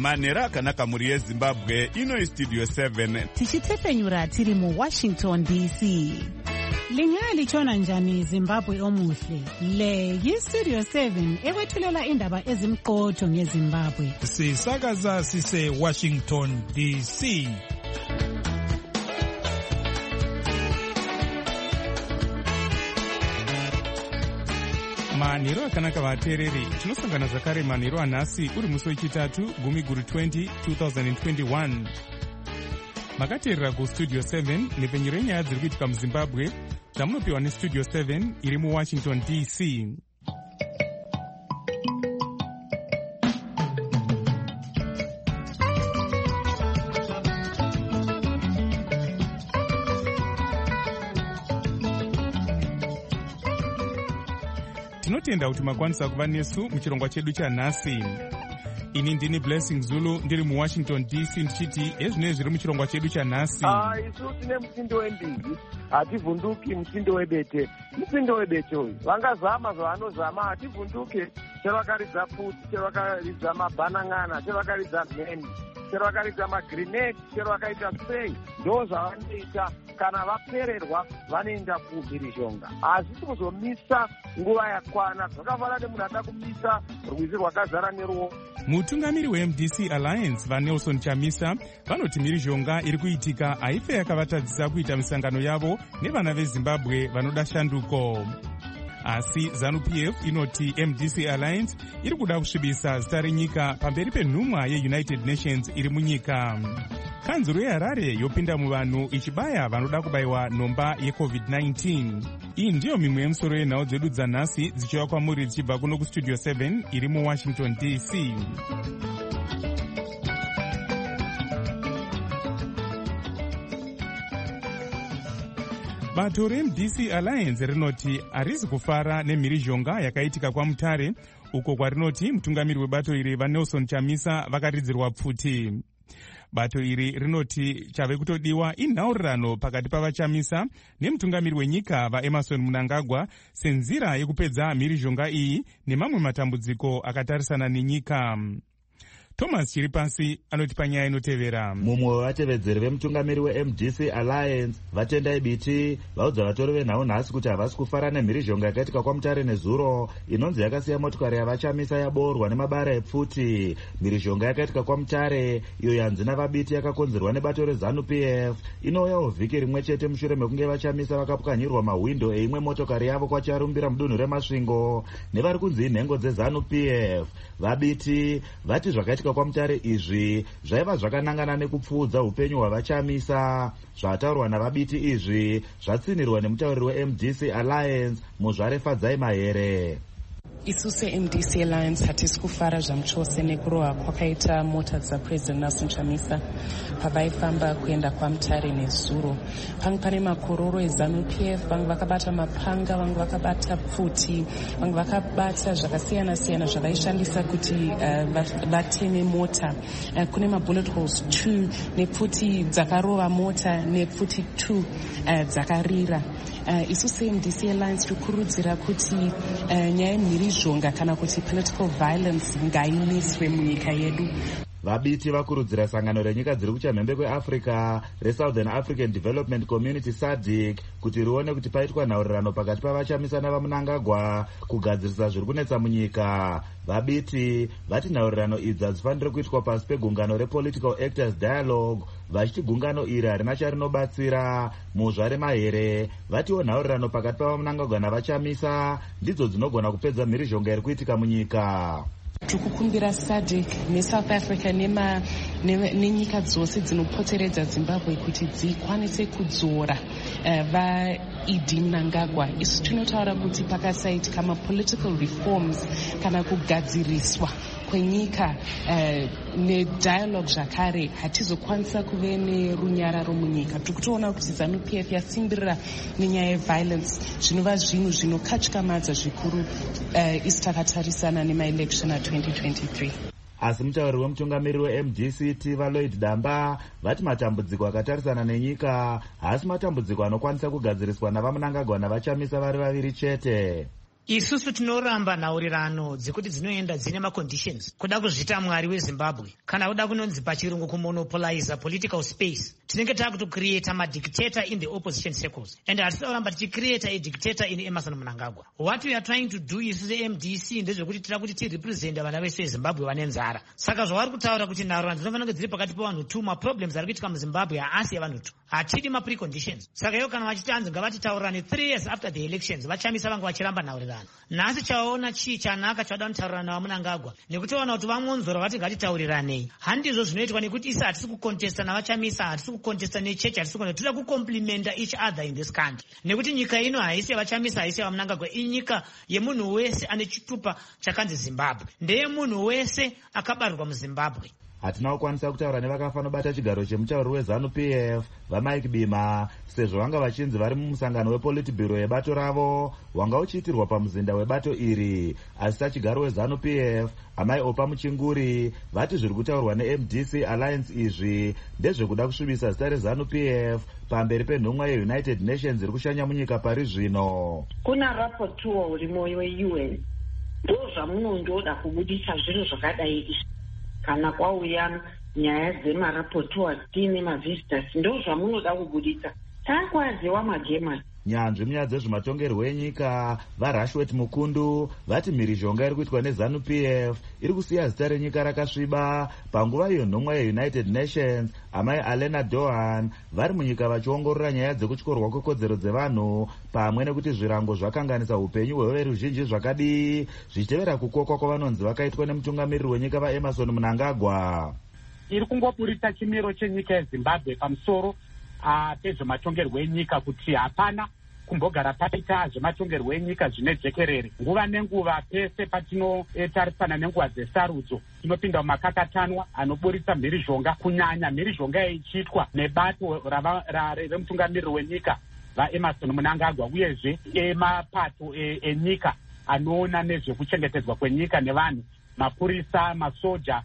Manhero akanaka muri yeZimbabwe, ino iStudio 7. Tichitefenyura tiri muWashington DC. Lingalitshona njani Zimbabwe omuhle? Le yiStudio 7 ewethulela indaba ezimqotho ngeZimbabwe. Sisakaza sise Washington DC. Manhero akanaka vateereri, tinosangana zvakare manhero anhasi uri musi wechitatu 10/20 2021. Makateerera kuStudio 7 nepfenyuro yenyaya dziri kuitika muZimbabwe zvamunopiwa neStudio 7 iri muWashington DC. Tinotenda kuti makwanisa kuva nesu muchirongwa chedu chanhasi. Ini ndini Blessing Zulu ndiri muWashington DC ndichiti ezvinenge zviri muchirongwa chedu chanhasi. Isu tine musindo wembiri, hativhunduki musindo webete. Musindo webete uyu vangazama zvavanozama, hativhunduke. Chero vakaridza pfuti, chero vakaridza mabhanang'ana, chero vakaridza mheni, chero vakaridza magrenade, chero vakaita sei, ndo zvavanoita. Kana vapererwa vanoenda kumhirizhonga, asi kuzomisa nguva yakwana zvakafanana nemunhu ada kumisa rwizi rwakazara neruoko. Mutungamiri weMDC Alliance vaNelson Chamisa vanoti mhirizhonga iri kuitika haife yakavatadzisa kuita misangano yavo nevana veZimbabwe vanoda shanduko. Asi ZANU-PF inoti MDC Alliance iri kuda kusvibisa zita renyika pamberi penhumwa yeUnited Nations iri munyika. Kanzuro yeHarare yopinda muvanhu ichibaya vanoda kubayiwa nhomba yeCovid-19. Iyi ndiyo mimwe yemusoro yenhau dzedu dzanhasi dzichiva kwamuri dzichibva kuno kuStudio 7 iri muWashington DC. Bato reMDC Alliance rinoti harizi kufara nemhirizhonga yakaitika kwaMutare, uko kwarinoti mutungamiri webato iri vaNelson Chamisa vakaridzirwa pfuti. Bato iri rinoti chave kutodiwa inhaurirano pakati pavaChamisa nemutungamiri wenyika vaEmmerson Mnangagwa senzira yekupedza mhirizhonga iyi nemamwe matambudziko akatarisana nenyika. Thomas Chiripasi anoti panyaya inotevera. Mumwe wevatevedzeri vemutungamiri weMDC Alliance vatendai biti vaudza vatori venhau nhasi kuti havasi kufara nemhirizhonga yakaitika kwaMutare nezuro inonzi yakasiya motikari yavaChamisa yaboorwa nemabara epfuti. Mhirizhonga yakaitika kwaMutare iyo yanzi navabiti yakakonzerwa nebato reZANU-PF inouyawo vhiki rimwe chete mushure mekunge vaChamisa vakapwanyirwa mahwindo eimwe motokari yavo kwacharumbira mudunhu reMasvingo nevari kunzi inhengo dzeZANU-PF. Vabiti vati zvakaitika kwaMutare izvi zvaiva zvakanangana nekupfuudza upenyu hwavaChamisa. Zvataurwa navabiti izvi zvatsinirwa nemutauriri weMDC Alliance Muzvare Fadzai Mahere. Isu seMDC Alliance hatisi kufara zvamchose nekurohwa kwakaita mota dzaPresident Nelson Chamisa pavaifamba kuenda kwaMutare nezuro. Pange pane makororo eZANU-PF, vamwe vakabata mapanga, vamwe vakabata pfuti, vamwe vakabata zvakasiyana-siyana zvavaishandisa kuti vateme mota. Kune mabullet holes 2 nepfuti dzakarova mota nepfuti 2 dzakarira. Isu seMDC Alliance tikurudzira kuti nyaya yemhirizhonga kana kuti political violence ngaimiswe munyika yedu. Vabiti vakurudzira sangano renyika dziri kuchamhembe kweAfrica reSouthern African Development Community SADC kuti rione kuti paitwa nhaurirano pakati pavaChamisa navaMnangagwa kugadzirisa zviri kunetsa munyika. Vabiti vati nhaurirano idzi hadzifaniri kuitwa pasi pegungano rePolitical Actors Dialogue, vachiti gungano iri harina charinobatsira. Muzvare Mahere vatiwo nhaurirano pakati pavaMnangagwa navaChamisa ndidzo dzinogona kupedza mhirizhonga iri kuitika munyika. Tikukumbira SADC neSouth Africa nenyika dzose dzinopoteredza Zimbabwe kuti dzikwanise kudzora vaED Mnangagwa. Isu tinotaura kuti pakasaitika mapolitical reforms kana kugadziriswa kwenyika nedialogue zvakare hatizokwanisa kuve nerunyararo munyika. Tikutoona kuti ZANU-PF yasimbirira nenyaya yeviolence zvinova zvinhu zvinokatyamadza zvikuru isu takatarisana nemaelection a2023. Asi mutauri wemutungamiri weMDC Valoid Damba vati matambudziko akatarisana nenyika haasi matambudziko anokwanisa kugadziriswa navaMnangagwa navaChamisa vari vaviri chete. isusu tinoramba nhaurirano dzekuti dzinoenda dzine maconditions kuda kuzvita mwari wezimbabwe kana kuda kunonzi pachirungu kumonopolize political space. Tinenge takutokriyeta madictator in the opposition circles and hatisi kuramba tichikiriyeta adictator in Emmerson Mnangagwa. What we are trying to do isusu MDC ndezvekuti tira kuti tirepresenta vana vese vezimbabwe vane nzara. Saka zvavari kutaura kuti nhaurirano dzinofanira kunge dziri pakati pavanhu tu, maproblems ari kuitika muzimbabwe haasi yavanhu tu, hatidi mapreconditions. Saka iyo kana vachitanzi ngavatitaurirane 3 years after the elections vachamisa vanga vachiramba nhaurirano. Nhasi chaona chii chanaka chada kutaurirana vaMnangagwa nekutoona kuti vamonzora vati ngatitaurirane. Handizvo zvinoitwa nekuti isi hatisi kukontesta navachamisa, hatisi kukontesta nechechi, hatisi kukontesta, toda kucomplimenta each other in this country. Nekuti nyika ino haisi yavachamisa, haisi yavaMnangagwa, inyika yemunhu wese ane chitupa chakanzi Zimbabwe, ndeye munhu wese akabarirwa muZimbabwe. Hatina kukwanisa kutaura nevakafa nobata chigaro chemutauri weZANU-PF vaMike Bima sezvo vanga vachinzi vari mumusangano wepolitburo yebato ravo wanga uchiitirwa pamuzinda webato iri. Asi sachigaro weZANU-PF amai Opa Muchinguri vati zviri kutaurwa neMDC Alliance izvi ndezvekuda kusvibisa zita reZANU-PF pamberi penhumwa yeUnited Nations iri kushanya munyika pari zvino. Kuna rapporteur urimo weUN ndozvamunondoda kubudisa zvinhu zvakadai kana kwauya nyaya dzemarapotua tiine mavisitors ndo zvamunoda kubudisa. Takwaziwa magema. Nyanzvi munyaya dzezvematongerwo enyika vaRashwet Mukundu vati mhirizhonga iri kuitwa neZANU-PF iri kusiya zita renyika rakasviba panguva iyo nhumwa yeUnited Nations amai Alena Dohan vari munyika vachiongorora nyaya dzekutyorwa kwekodzero dzevanhu pamwe nekuti zvirango zvakanganisa upenyu hweveruzhinji zvakadii zvichitevera kukokwa kwavanonzi vakaitwa nemutungamiriri wenyika vaEmmerson Mnangagwa. Iri kungoburisa chimiro chenyika yeZimbabwe pamusoro pezvematongerwo enyika kuti hapana kumbogara paita zvematongerwo enyika zvine jekerere. Nguva nenguva pese patinotarisana nenguva dzesarudzo tinopinda mumakakatanwa anoburisa mhirizhonga, kunyanya mhirizhonga ichiitwa nebato remutungamiriri wenyika vaEmmerson Mnangagwa uyezve emapato enyika anoona nezvekuchengetedzwa kwenyika nevanhu, mapurisa, masoja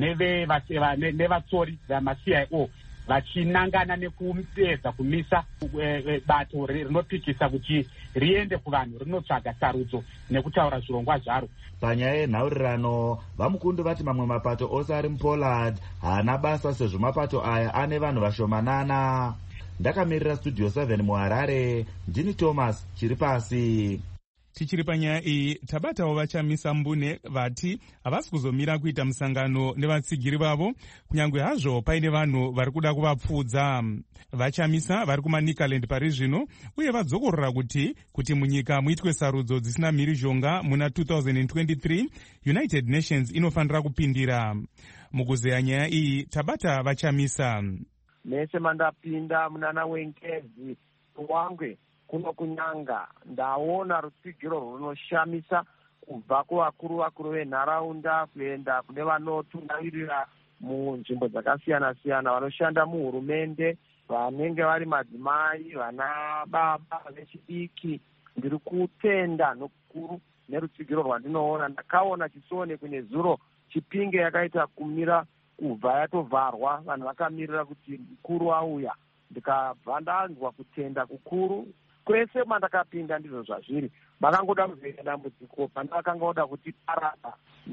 nevatsori vamaCIO vachinangana nekupedza kumisa bato rinopikisa kuti riende kuvanhu rinotsvaga sarudzo nekutaura zvirongwa zvaro. Panyaya yenhaurirano vaMukundu vati mamwe mapato ose ari muPoland haana basa sezvo mapato aya ane vanhu vashomanana. Ndakamirira Studio 7 muHarare, ndini Thomas Chiripasi. Tichiri panyaya iyi tabatawo vachamisa mbune vati havasi kuzomira kuita musangano nevatsigiri vavo kunyange hazvo paine vanhu vari kuda kuvapfudza. Vachamisa vari kumaNicaland pari zvino uye vadzokorora kuti munyika muitwe sarudzo dzisina mhirizhonga muna 2023 United Nations inofanira kupindira. Mukuzeya nyaya iyi tabata vachamisa. Mese mandapinda munana wenkezi wangwe kuno kunyanga ndaona rutsigiro runoshamisa kubva kuvakuru venharaunda kuenda kune vanotungamirira munzvimbo dzakasiyana-siyana, vanoshanda muhurumende, vanenge vari madzimai, vana baba vechidiki. Ndiri kutenda nokukuru nerutsigiro rwandinoona. Ndakaona chisone kune zuro Chipinge yakaita kumira kubva yatovharwa, vanhu vakamirira kuti mukuru auya. Ndikabva ndanzwa kutenda kukuru. Kwese mandakapinda ndizvo zvazviri. Vakangoda kuzoita dambudziko pandakanga oda kuti parada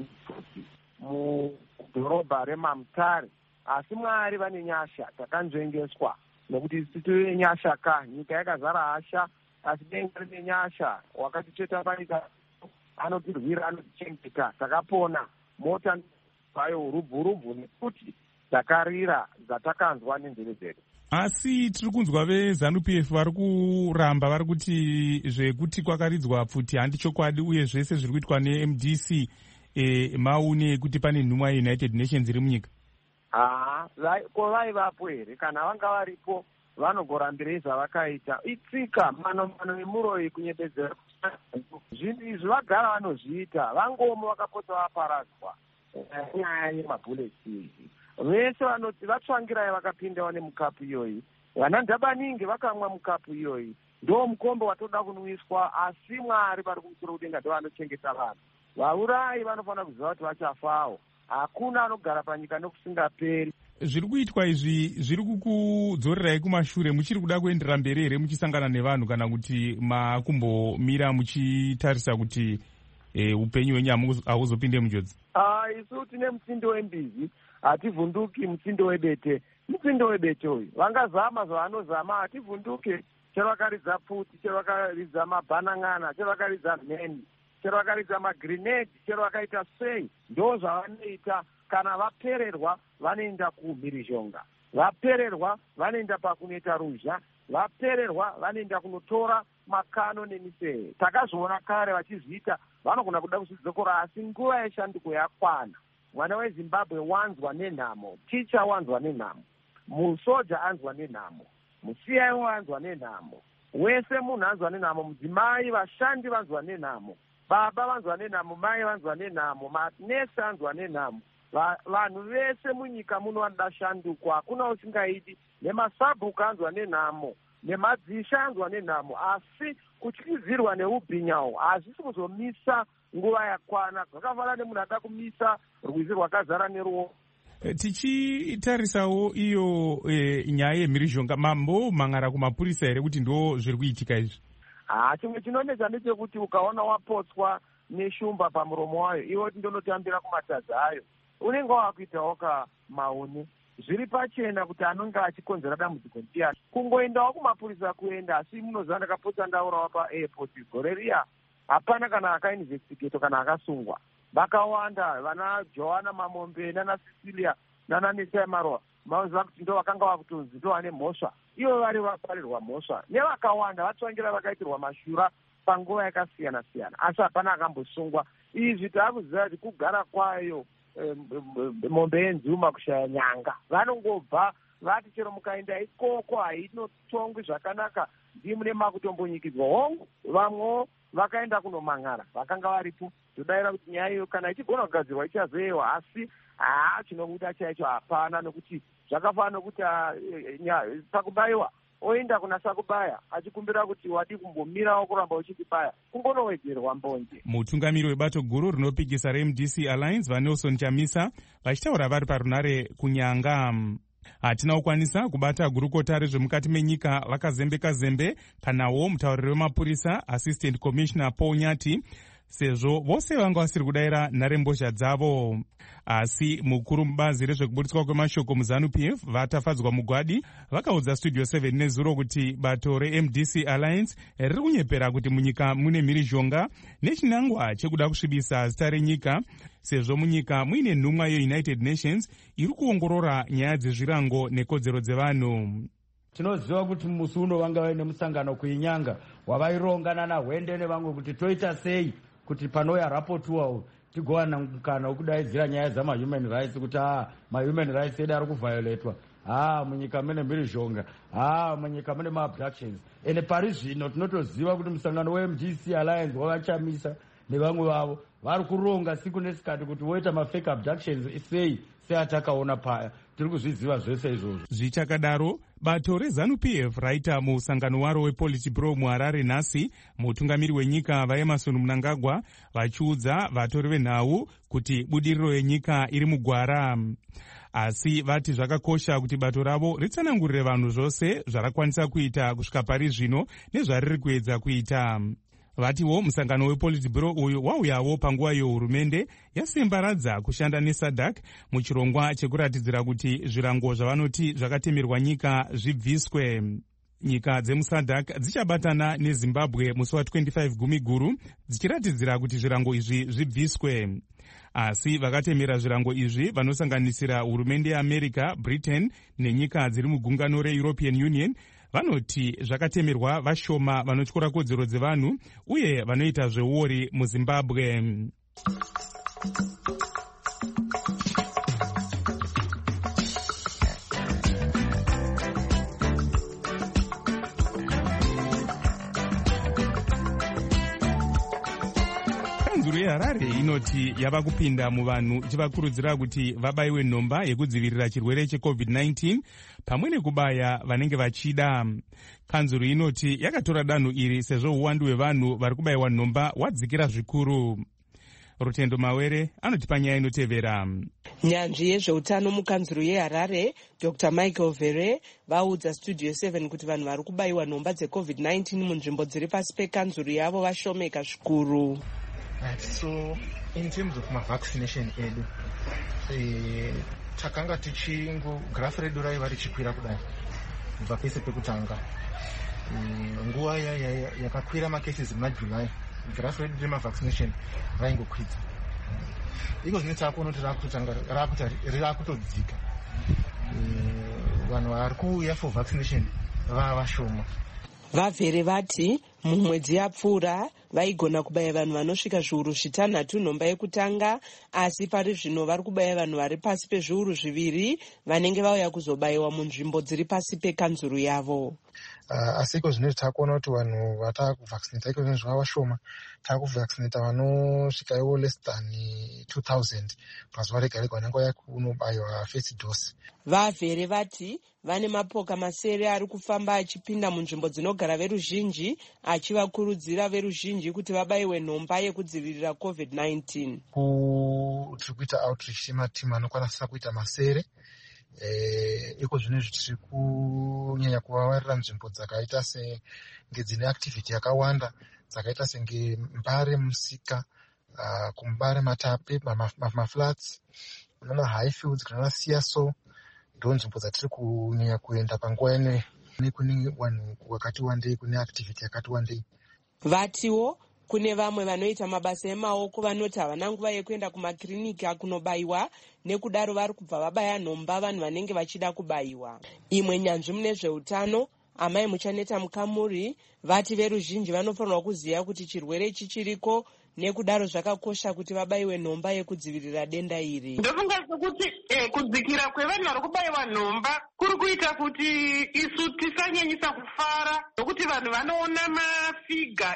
mudhorobha reMamutare. Asi Mwari vane nyasha, takanzvengeswa nekuti isi tiri nyasha ka nyika yakazara hasha, asi denga rine nyasha. Wakaticheta panyika anotirwira, anotichengeta, takapona. Mota vayo rubvu nekuti takarira dzatakanzwa nenzeve dzedu. Asi tiri kunzwa veZANU-PF vari kuramba vari kuti zvekuti kwakaridzwa pfuti handi chokwadi uye zvese zviri kuitwa neMDC maune kuti pane nhumwa yeUnited Nations iri munyika. Ko vaivapo here? Kana vanga varipo vanogorambirei zvavakaita. Itsika mano emuroyi kunyepedzera zvinhu izvi vagara vanozviita, vangomo vakapota vaparadzwa nyaya yemabhuleti izvi. Vese vanoti vatsvangirai vakapindawo nemukapu iyoyi, vana Ndabaningi vakamwa mukapu iyoyi. Ndo mukombe watoda kunwiswa, asi Mwari vari kumusoro kudenga ndo vanochengeta vanhu. Vaurayi vanofanira kuziva kuti vachafawo. Hakuna anogara panyika nokusingaperi. zviri kuitwa izvi zviri kukudzorerai kumashure muchiri kuda kuenderera mberi here muchisangana nevanhu, kana kuti makumbomira muchitarisa kuti upenyu hwenyu hauzopinde munjodzi? Isu tine mutsindo wembizi, hativhunduki mutsindo webete. Mutsindo webete uyu vangazama zvavanozama, hativhunduke. Chero vakaridza pfuti, chero vakaridza mabhanang'ana, chero vakaridza mheni, chero vakaridza magrenade, chero vakaita sei, ndo zvavanoita. Kana vapererwa vanoenda kumhirizhonga, vapererwa vanoenda pakunoita ruzha, vapererwa vanoenda kunotora makano nemiseve. Takazviona kare vachizviita, vanogona kuda kuzidzokora, asi nguva yeshanduko yakwana. Mwana weZimbabwe wanzwa nenhamo, ticha wanzwa nenhamo, musoja anzwa nenhamo, musiyaiwo anzwa nenhamo, wese munhu anzwa nenhamo, mudzimai, vashandi vanzwa nenhamo, baba vanzwa nenhamo, mai vanzwa nenhamo, manesi anzwa nenhamo. Vanhu vese munyika muno vanoda shanduko, hakuna usingaidi. Nemasabhuku anzwa nenhamo, nemadzisha anzwa nenhamo, asi kutyizirwa neubhinyawo hazvisi kuzomisa nguva yakwana. Zvakafanana nemunhu ada kumisa rwizi rwakazara neruoko. Tichitarisawo iyo nyaya yemhirizhonga, mambo mang'ara kumapurisa here kuti ndo zviri kuitika izvi? Chimwe chinonetsa ndechekuti ukaona wapotswa neshumba pamuromo wayo, iwe ndonotambira kumatadza ayo, unenge wakuitawo kamauni. Zviri pachena kuti anonge achikonzera dambudziko ndiani. Kungoendawo kumapurisa kuenda, asi munoziva ndakapota ndaurawo paairport gore riya, hapana kana akainvestigato kana akasungwa. Vakawanda, vana Joanna Mamombe nana Cecilia nana Nesai Marwa, mauziva kuti ndo vakanga vakutonzi ndo vane mhosva. Ivo vari vaparirwa mhosva. Nevakawanda vatsvangira vakaitirwa mashura panguva yakasiyana siyana, asi hapana akambosungwa. Izvi taakuziva kuti kugara kwayo mombe yenzuma kushaya nyanga. Vanongobva vati chero mukaenda ikoko hainotongwi zvakanaka, ndimune makutombonyikidzwa hongu. Vamwewo vakaenda kunomang'ara, vakanga varipo. Todayira kuti nyaya iyo kana ichigona kugadzirwa ichazoyewa, asi chinobuda chaicho hapana, nokuti zvakafanana nokuti pakubayiwa oenda kunasa kubaya achikumbira kuti wadi kumbomirawo kuramba uchitibaya, kungonowedzerwa mbonje. Mutungamiri webato guru rinopikisa reMDC Alliance vaNelson Chamisa vachitaura vari parunare kunyanga. Hatina kukwanisa kubata gurukota rezvemukati menyika vakazembe kanawo mutauriri wemapurisa Assistant Commissioner Paul Nyati, sezvo vose vanga vasiri kudayira nharembozha dzavo. Asi mukuru mubazi rezvekuburitswa kwemashoko muZANU-PF vatafadzwa mugwadi vakaudza Studio 7 nezuro kuti bato reMDC Alliance riri kunyepera kuti munyika mune mhirizhonga nechinangwa chekuda kusvibisa zita renyika, sezvo munyika muine nhumwa yeUnited Nations iri kuongorora nyaya dzezvirango nekodzero dzevanhu. Tinoziva kuti musi uno vanga vaine musangano kuinyanga wavaironga naHwende nevamwe kuti toita sei kuti panouya rapotuwa tigowana mukana wokudaidzira nyaya dzamahuman rights kuti mahuman rights edu ari kuvhioletwa, munyika mune mhirizhonga, munyika mune maabductions. Ende pari zvino tinotoziva kuti musangano weMDC Alliance wavachamisa nevamwe vavo vari kuronga siku nesikati kuti woita mafake abductions sei seatakaona paya. Tiri kuzviziva zvese izvozvo. Zvichakadaro, bato reZANU-PF raita musangano waro wePolitburo muHarare nhasi, mutungamiri wenyika vaEmmerson Mnangagwa vachiudza vatori venhau kuti budiriro yenyika iri mugwara. Asi vati zvakakosha kuti bato ravo ritsanangurire vanhu zvose zvarakwanisa kuita kusvika pari zvino nezvariri kuedza kuita. Vatiwo musangano wePolitburo uyu wauyawo panguva yehurumende yasembaradza kushanda neSADC muchirongwa chekuratidzira kuti zvirango zvavanoti zvakatemerwa nyika zvibviswe. Nyika dzemuSADC dzichabatana neZimbabwe musi wa25 Gumiguru dzichiratidzira kuti zvirango izvi zvibviswe. Asi vakatemera zvirango izvi vanosanganisira hurumende yeAmerica, Britain nenyika dziri mugungano reEuropean Union vanoti zvakatemerwa vashoma vanotyora kodzero dzevanhu uye vanoita zveuori muZimbabwe. Kanzuro yeHarare inoti yava kupinda muvanhu ichivakurudzira kuti vabayiwe nhomba yekudzivirira chirwere cheCovid-19 pamwe nekubaya vanenge vachida. Kanzuro inoti yakatora danho iri sezvo uwandu hwevanhu vari kubayiwa nhomba wadzikira zvikuru. Rutendo Mawere anotipa nyaya inotevera. Nyanzvi yezveutano mukanzuru yeHarare Dr. Michael Vere vaudza Studio 7 kuti vanhu vari kubayiwa nhomba dzeCovid-19 munzvimbo dziri pasi pekanzuru yavo vashomeka zvikuru. So in terms of vaccination edu takanga graph redu raiva richikwira kudai kubva pese pekutanga. Nguva yakakwira macases muna July graph redu remavaccination raingokwidza. Iko zvine takuona kuti rirakutodzika. Vanhu vari kuuya for vaccination vavashoma. Vavhere vati mumwedzi yapfuura vaigona kubaya vanhu vanosvika zviuru 6 nhomba yekutanga, asi pari zvino vari kubaya vanhu vari pasi pezviuru 2 vanenge vauya kuzobayiwa munzvimbo dziri pasi pekanzuru yavo. Asi iko zvino takuona kuti vanhu vatakuvaccinata iko zvino zvava vashoma. Takuvaccinata vanosvikaiwo less than 2000 pazuva rega rega vanenge vauya kunobayiwa first dose. Vavhere vati vane mapoka masere ari kufamba achipinda munzvimbo dzinogara veruzhinji achivakurudzira veruzhinji kuti vabayiwe nhomba yekudzivirira COVID-19. Tiri kuita outreach yematimu anokwanisa kuita masere. Iko zvino tiri kunyanya kuvawarira nzvimbo dzakaita senge dzine activity yakawanda dzakaita senge Mbare Musika, kuMbare Matape, maflats, kuna Highfields, kuna Siaso. Ndo nzvimbo dzatiri kunyanya kuenda panguva ine kune vanhu wakati wandei, kune activity yakati wandei. Vatiwo kune vamwe vanoita mabasa emaoko vanoti havana nguva yekuenda kumakiriniki akunobayiwa, nekudaro vari kubva vabaya nhomba vanhu vanenge vachida kubayiwa. Imwe nyanzvi mune zveutano Amai Muchaneta Mukamuri vati veruzhinji vanofanirwa kuziva kuti chirwere ichi chiriko, nekudaro zvakakosha kuti vabayiwe nhomba yekudzivirira denda iri. Ndofunga kuti kudzikira kwevanhu vari kubayiwa nhomba kuri kuita kuti isu tisanyanyisa kufara, nokuti vanhu vanoona mafiga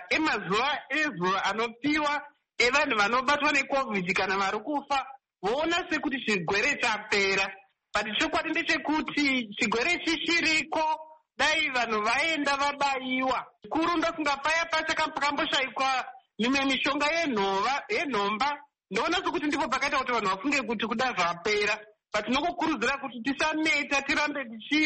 emazuva anopiwa evanhu vanobatwa neCovid kana vari kufa, voona sekuti chirwere chapera. But chokwadi ndechekuti chirwere ichi chiriko, dai vanhu vaenda vabayiwa. Kuru ndofunga paya pakamboshayikwa mimwe mishonga yenhomba, ndoona sekuti ndipo pakaita kuti vanhu vafunge kuti kuda zvapera. But tinokukurudzira kuti tisaneta, tirambe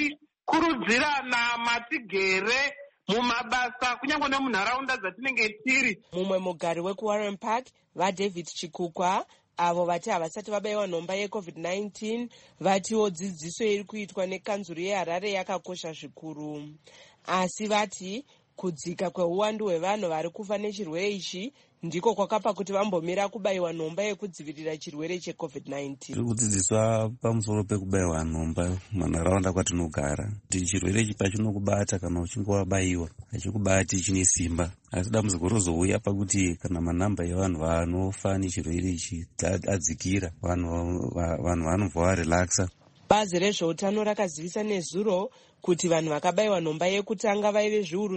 tichikurudzirana matigere mumabasa kunyange nemunharaunda dzatinenge tiri. Mumwe mugari wekuWarren Park vaDavid Chikukwa avo vati havasati vabayiwa nhomba yeCovid-19 vatiwo dzidziso iri kuitwa nekanzuru yeHarare yakakosha zvikuru. Asi vati kudzika kweuwandu hwevanhu vari kufa nechirwere ichi ndiko kwakapa kuti vambomira kubayiwa nhomba yekudzivirira chirwere cheCovid-19. Tiri kudzidziswa pamusoro pekubayiwa nhomba munharaunda kwatinogara. Kuti chirwere ichi pachinokubata kana uchinge wabayiwa hachikubati chine simba. Asi dambudziko rozouya pakuti kana manhamba evanhu vanofa nechirwere ichi adzikira, vanhu vanobva varelaksa. Bazi rezveutano rakazivisa nezuro kuti vanhu vakabayiwa nhomba yekutanga vaive zviuru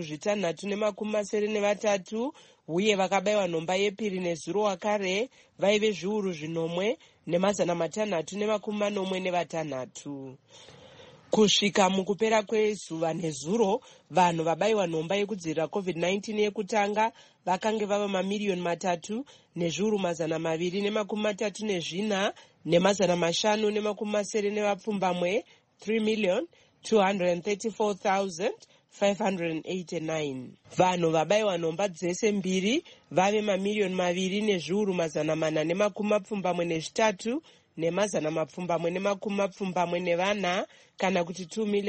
693 uye vakabayiwa nhomba yepiri nezuro wakare vaive zviuru 5,646. Kusvika mukupera kwezuva nezuro, vanhu vabayiwa nhomba yekudzivirira COVID-19 yekutanga vakange vava 3,234,579 3,234,589. Vanhu vabayiwa nhomba dzese mbiri vave 2,2,473,474 kana kuti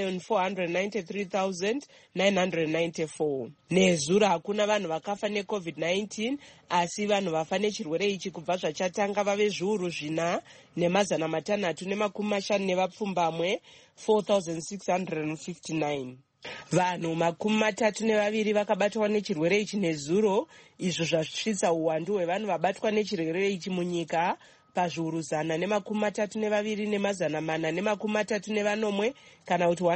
2,493,994. Nezuro hakuna vanhu vakafa neCovid-19, asi vanhu vafa nechirwere ichi kubva zvachatanga vave zviuru 4,650 4,659. Vanhu 32 vakabatwa nechirwere ichi nezuro, izvo zvasvitsa uwandu hwevanhu vabatwa nechirwere ichi munyika pazviuru 132,430 kana kuti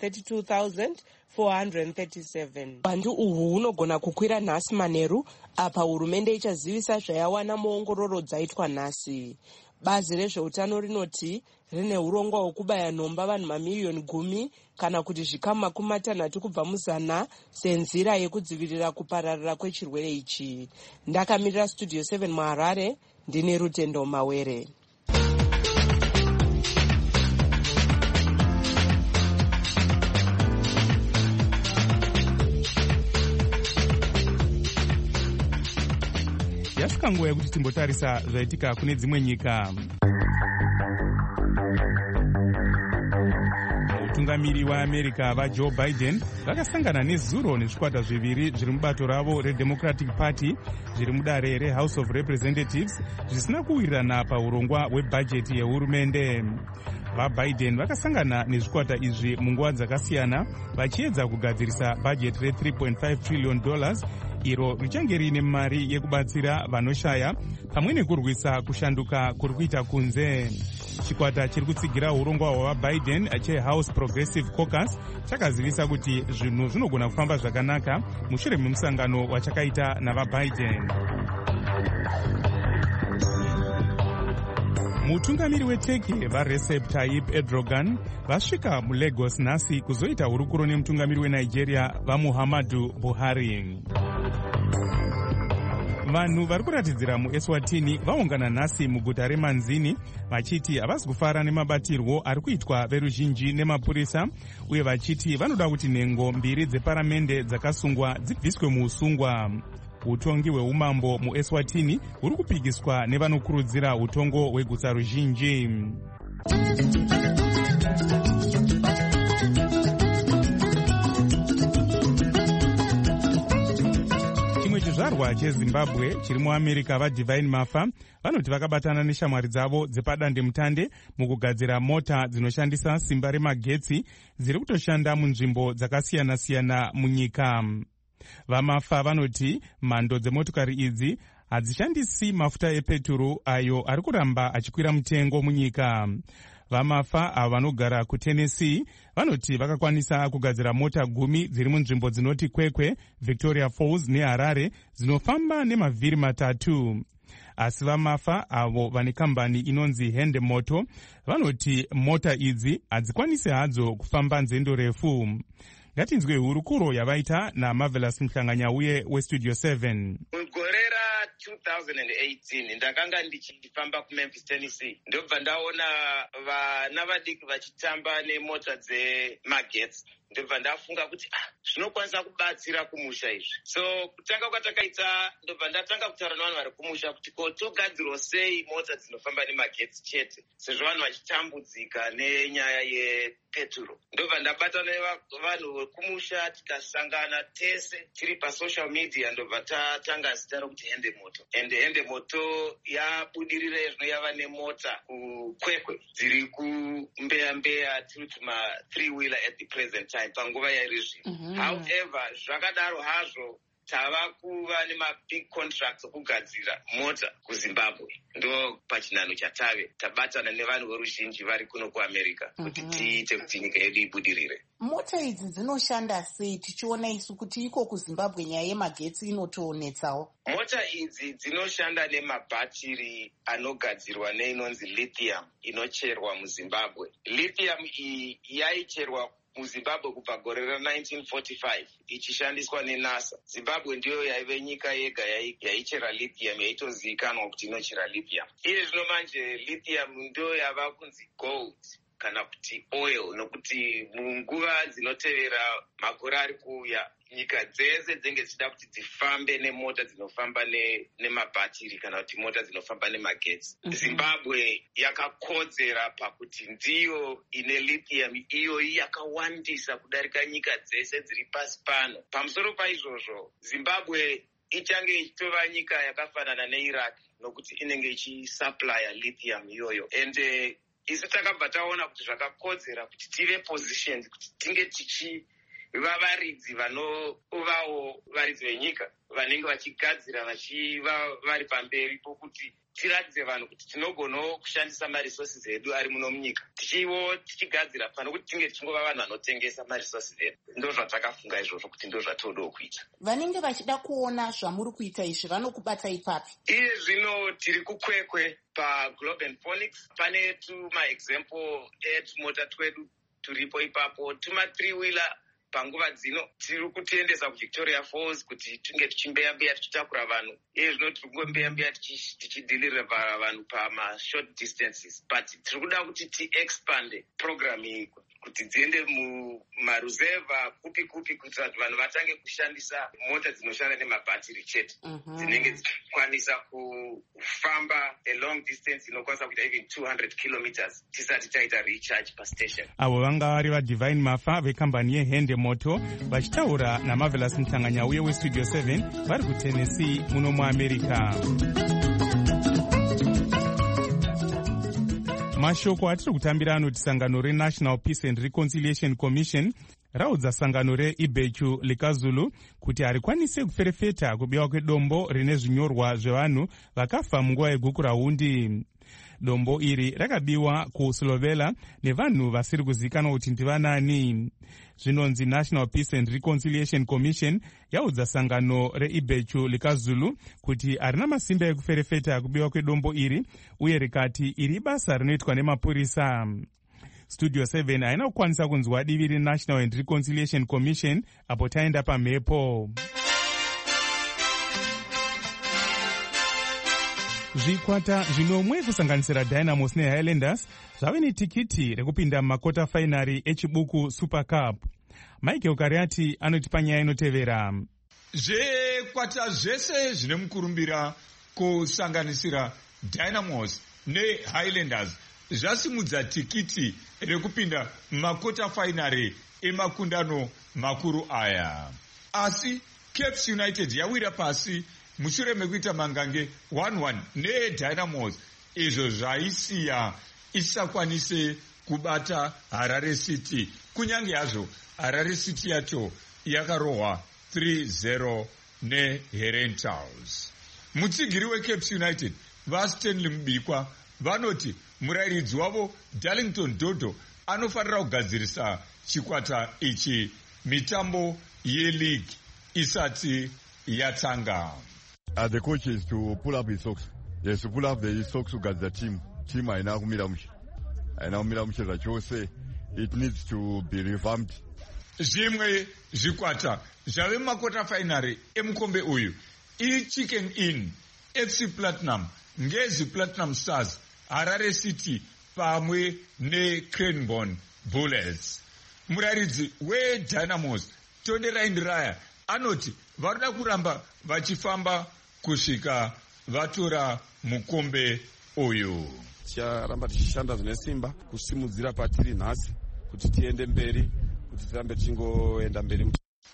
132,437. Uwandu uhwu hunogona kukwira nhasi manheru apa hurumende ichazivisa zvayawana muongororo dzaitwa nhasi. Bazi rezveutano rinoti rine urongwa hwekubaya nhomba vanhu mamiriyoni 10 kana kuti zvikamu 60 kubva muzana senzira yekudzivirira kupararira kwechirwere ichi. Ndakamirira Studio 7 muHarare, ndine Rutendo Mawere. Yasvika nguva yekuti timbotarisa zvaitika kune dzimwe nyika. Mutungamiri waAmerica vaJoe Biden vakasangana nezuro nezvikwata zviviri zviri mubato ravo reDemocratic Party zviri mudare reHouse of Representatives zvisina kuwirirana paurongwa hwebhajeti yehurumende. VaBiden vakasangana nezvikwata izvi munguva dzakasiyana vachiedza kugadzirisa bhajeti re$3.5 trillion iro richange riine mari yekubatsira vanoshaya pamwe nekurwisa kushanduka kuri kuita kunze. Chikwata chiri kutsigira urongwa hwavaBiden cheHouse Progressive Caucus chakazivisa kuti zvinhu zvinogona kufamba zvakanaka mushure memusangano wachakaita navaBiden. Mutungamiri weTurkey vaRecep Tayyip Erdogan vasvika muLagos nhasi kuzoita hurukuro nemutungamiri weNigeria vaMuhammadu Buhari. Vanhu vari kuratidzira muEswatini vaungana nhasi muguta reManzini vachiti havasi kufara nemabatirwo ari kuitwa veruzhinji nemapurisa uye vachiti vanoda kuti nhengo 2 dzeparamende dzakasungwa dzibviswe muusungwa. Utongi hweumambo muEswatini huri kupikiswa nevanokurudzira utongo hweguta ruzhinji. Chimwe chizvarwa cheZimbabwe chiri muAmerica vaDivine Mafa vanoti vakabatana neshamwari dzavo dzepadandemutande mukugadzira mota dzinoshandisa simba remagetsi dziri kutoshanda munzvimbo dzakasiyana-siyana munyika. VaMafa vanoti mhando dzemotokari idzi hadzishandisi mafuta epeturu ayo ari kuramba achikwira mutengo munyika. VaMafa avo vanogara kuTennessee vanoti vakakwanisa kugadzira mota 10 dziri munzvimbo dzinoti Kwekwe, Victoria Falls neHarare dzinofamba nemavhiri 3. Asi VaMafa avo vane kambani inonzi Hende Moto vanoti mota idzi hadzikwanisi hadzo kufamba nzendo refu. Ngatinzwe hurukuro yavaita naMarvelous Mhlanganyauye weStudio 7. Mugore ra2018 ndakanga ndichifamba kuMemphis, Tennessee. Ndobva ndaona vana vadiki vachitamba nemota dzemagetsi. Ndobva ndafunga kuti zvinokwanisa kubatsira kumusha izvi. So kutanga kwatakaita ndobva ndatanga kutaura navanhu vari kumusha kuti togadzirwa sei mota dzinofamba nemagetsi chete sezvo vanhu vachitambudzika nenyaya yepeturo. Ndobva ndabatana nevanhu vekumusha tikasangana tese tiri pasocial media ndobva tatanga zita rokuti Hende Moto. Ende Hende Moto yabudirira izvino yava nemota kuKwekwe dziri kumbeya tiri tuma 3-wheeler at the present time panguva yairi zvino. However, zvakadaro hazvo tava kuva nemabig contracts okugadzira mota kuZimbabwe. Ndo pachinano chatave tabatana nevanhu veruzhinji vari kuno kuAmerica kuti tiite kuti nyika yedu ibudirire. Mota idzi dzinoshanda sei tichiona isu kuti iko kuZimbabwe nyaya yemagetsi inotoonetsawo? Mota idzi dzinoshanda nemabhatiri anogadzirwa neinonzi lithium inocherwa muZimbabwe. Lithium iyi yaicherwa muZimbabwe kubva gore ra1945 ichishandiswa neNASA. Zimbabwe ndiyo yaive nyika yega yaichera lithium yaitozivikanwa kuti inochera lithium. Iye zvino manje lithium ndiyo yava kunzi gold kana kuti oil nokuti munguva dzinotevera makore ari kuuya nyika dzese dzinenge dzichida kuti dzifambe nemota dzinofamba nemabhatiri kana kuti mota dzinofamba nemagetsi. Zimbabwe yakakodzera pakuti ndiyo ine lithium iyoyi yakawandisa kudarika nyika dzese dziri pasi pano. Pamusoro paizvozvo Zimbabwe ichange ichitova nyika yakafanana neIraq nokuti inenge ichisaplaya lithium iyoyo. Isu takabva taona kuti zvakakodzera kuti tive positioned kuti tinge vavaridzi vanovawo varidzi venyika vanenge vachigadzira vachiva vari pamberi pokuti tiratidze vanhu kuti tinogonawo kushandisa maresources edu ari muno munyika tichigadzira pano kuti tinge tichingova vanhu vanotengesa maresources edu. Ndo zvatakafunga izvozvo kuti ndo zvatodawo kuita. Vanenge vachida kuona zvamuri kuita izvi vanokubata ipapi? Iye zvino tiri kukwekwe paGlobe & Phonics. Pane tumaexample etumota twedu turipo ipapo, tuma 3-wheeler. Panguva dzino tiri kutiendesa kuVictoria Falls kuti tinge tichimbeya tichitakura vanhu. Iye zvino tiri kungombeya tichidhilivera vanhu pama-short distances, but tiri kuda kuti ti-expande program iyi kuti dziende mumaruzeva kupi kuitira kuti vanhu vatange kushandisa mota dzinoshanda nemabhatiri chete, dzinenge dzichikwanisa kufamba a long distance inokwanisa kuita even 200 kilometers tisati taita recharge pastation. Avo vanga vari vaDivine Mafa vekambani yeHende Moto vachitaura naMarvelous Mutanganyauye weStudio 7 vari kuTennessee muno muAmerica. Mashoko atiri kutambira anoti sangano reNational Peace and Reconciliation Commission raudza sangano reIbechu Likazulu kuti harikwanise kuferefeta kubiwa kwedombo rine zvinyorwa zvevanhu vakafa munguva yeguku rahundi. Dombo iri rakabiwa kuSlovela nevanhu vasiri kuzikanwa kuti ndivanani. Zvinonzi National Peace and Reconciliation Commission yaudza sangano reIbechu Likazulu kuti harina masimba ekuferefeta kubiwa kwedombo iri uye rikati iri basa rinoitwa nemapurisa. Studio 7 haina kukwanisa kunzwa divi reNational and Reconciliation Commission apo taenda pamhepo. Zvikwata zvinomwe kusanganisira Dynamos neHighlanders zvave netikiti rekupinda mumakota fainari echibuku Super Cup. Michael Kariati anoti panyaya inotevera. Zvikwata zvese zvine mukurumbira kusanganisira Dynamos neHighlanders zvasimudza tikiti rekupinda mumakota fainari emakundano makuru aya. Asi Cape United yawira pasi mushure mekuita mangange 1-1 neDynamos, izvo zvaisiya isakwanise kubata Harare City, kunyange hazvo Harare City yacho yakarohwa 3-0 neHerentals. Mutsigiri weCape United vaStanley Mubikwa vanoti murairidzi wavo Darlington Dodo anofanira kugadzirisa chikwata ichi mitambo yeleague isati yatanga. The coach is to pull up his socks. Yes, to pull up the socks to get the team. Team aina kumira mushe. Aina kumira mushe zvachose. It needs to be revamped. Zvimwe zvikwata zvave makota finary emukombe uyu iChicken Inn, FC Platinum, Ngezi Platinum Stars, Harare City pamwe neCranbourne Bullets. Murairidzi weDynamos Tondera Indiraya anoti varida kuramba vachifamba kusvika vatora mukombe uyu. Ticharamba tichishanda zvine simba kusimudzira patiri nhasi kuti tiende mberi, kuti tirambe tichingoenda mberi.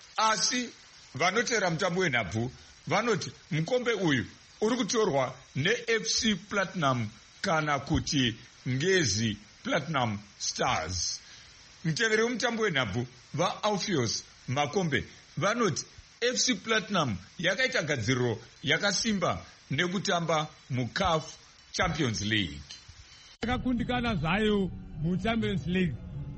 Asi vanotera mutambo wenhabvu vanoti mukombe uyu uri kutorwa neFC Platinum kana kuti Ngezi Platinum Stars. Muteveri wemutambo wenhabvu vaAlpheus Makombe vanoti FC Platinum yakaita gadziriro yakasimba nekutamba muCAF Champions League. Yakakundikana zvayo muChampions League,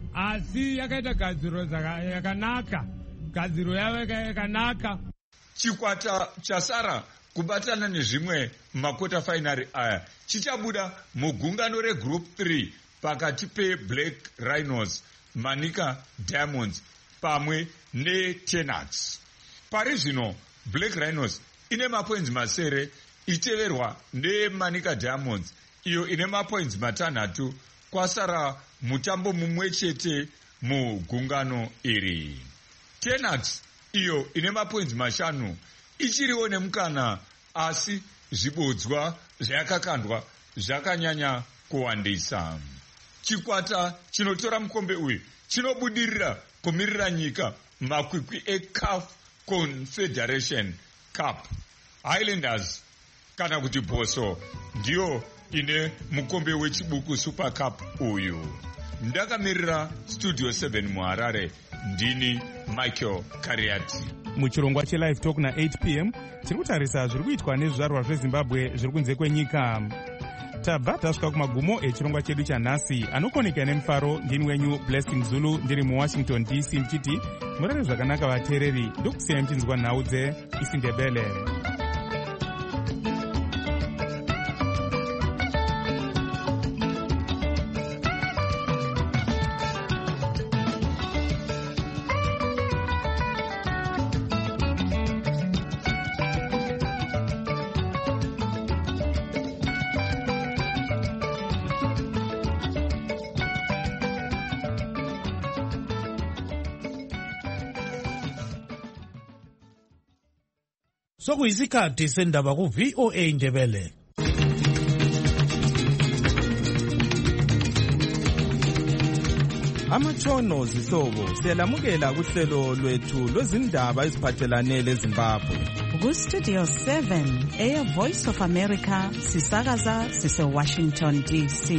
asi yakaita gadziriro yakanaka, gadziriro yakanaka. Chikwata chasara kubatana nezvimwe makota finary aya chichabuda mugungano reGroup 3 pakati peBlack Rhinos, Manica Diamonds pamwe neTenants. Pari zvino Black Rhinos ine mapoints masere iteverwa neManica Diamonds iyo ine mapoints matanhatu, kwasara mutambo mumwe chete mugungano iri. Tenants iyo ine mapoints mashanu ichiriwo nemukana, asi zvibodzwa zvayakakandwa zvakanyanya kuwandisa. Chikwata chinotora mukombe uyu chinobudirira kumirira nyika makwikwi eCAF Confederation Cup. Highlanders kana kuti Boso ndiyo ine mukombe wechibuku Super Cup uyu. ndakamirira studio 7 muharare ndini Michael Kariati. muchirongwa chelive talk na8 p.m. tiri kutarisa zviri kuitwa nezvizvarwa zvezimbabwe zviri kunze kwenyika. tabva tasvika kumagumo echirongwa chedu chanhasi. anokoneka nemufaro ndini wenyu Blessing Zulu ndiri muwashington DC mchiti murare zvakanaka vateereri. ndokusiyai muchinzwa nhau dzeIsiNdebele. sokuyisikhathi sendaba ku-VOA Ndebele. Amatshono zihlobo siyalamukela kuhlelo lwethu lwezindaba eziphathelane leZimbabwe. Ku-Studio 7 Air Voice of America sisakaza sise-Washington DC.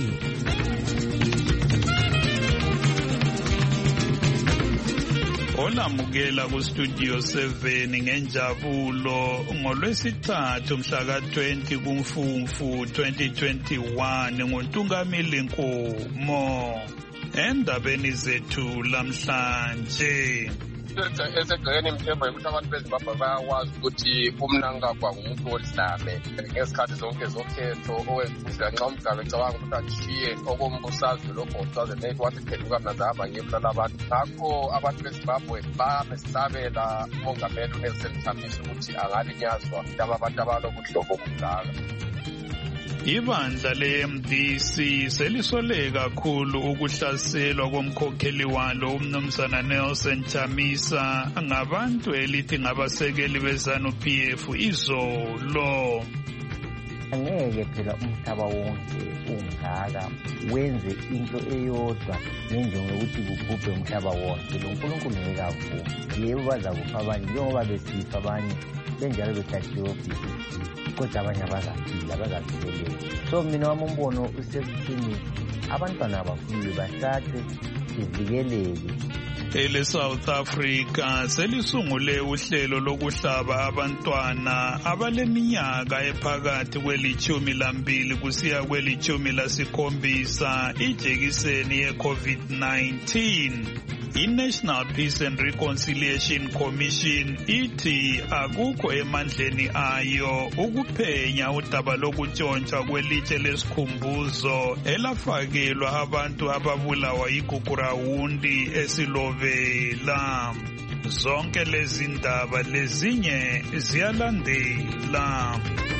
olamukela ku-Studio 7 ngenjabulo ngolwesithathu mhla ka-20 kuMfumfu 2021 nguNtungamili Nkomo. Endabeni zethu lamhlanje esegcekeni imithembo yokuthi abantu beZimbabwe bayakwazi ukuthi umnangagwa ngumuntu wodlame ngezikhathi zonke zokhetho owenza nxa umgaba ecabanga ukuthi ajiye okombusazwe lokho ngo-2008 wathi khetha ukamnandi ahamba ngebulala abantu. Ngakho abantu beZimbabwe babesabela umongameli uNelson Chamisa ukuthi angalinyazwa laba abantu abalobuhlobo obungaka. Ibandla le-MDC selisole kakhulu ukuhlaselwa komkhokheli walo umnumzana Nelson Chamisa ngabantu elithi ngabasekeli beZANU-PF izolo. Angeke phela umhlaba wonke ungaka wenze into eyodwa ngenjongo yokuthi kubhubhe umhlaba wonke. Lo nkulunkulu ngeke avuma. Yebo bazakufa abanye njengoba besifa abanye benjalo bethathiwe obhisi kodwa abanye abazaphila bazavikeleka. So mina wami umbono usekuthini abantwana abafuyiwe bahlatshwe sivikeleke. EleSouth Africa selisungule uhlelo lokuhlaba abantwana abaleminyaka ephakathi kweli-12 kusiya kweli-17 ijekiseni ye-COVID-19. I-National Peace and Reconciliation Commission ithi akukho emandleni ayo ukuphenya udaba lokutshontshwa kwelitshe lesikhumbuzo elafakelwa abantu ababulawa yigugurawundi eSilovela. Zonke lezi ndaba lezinye ziyalandela.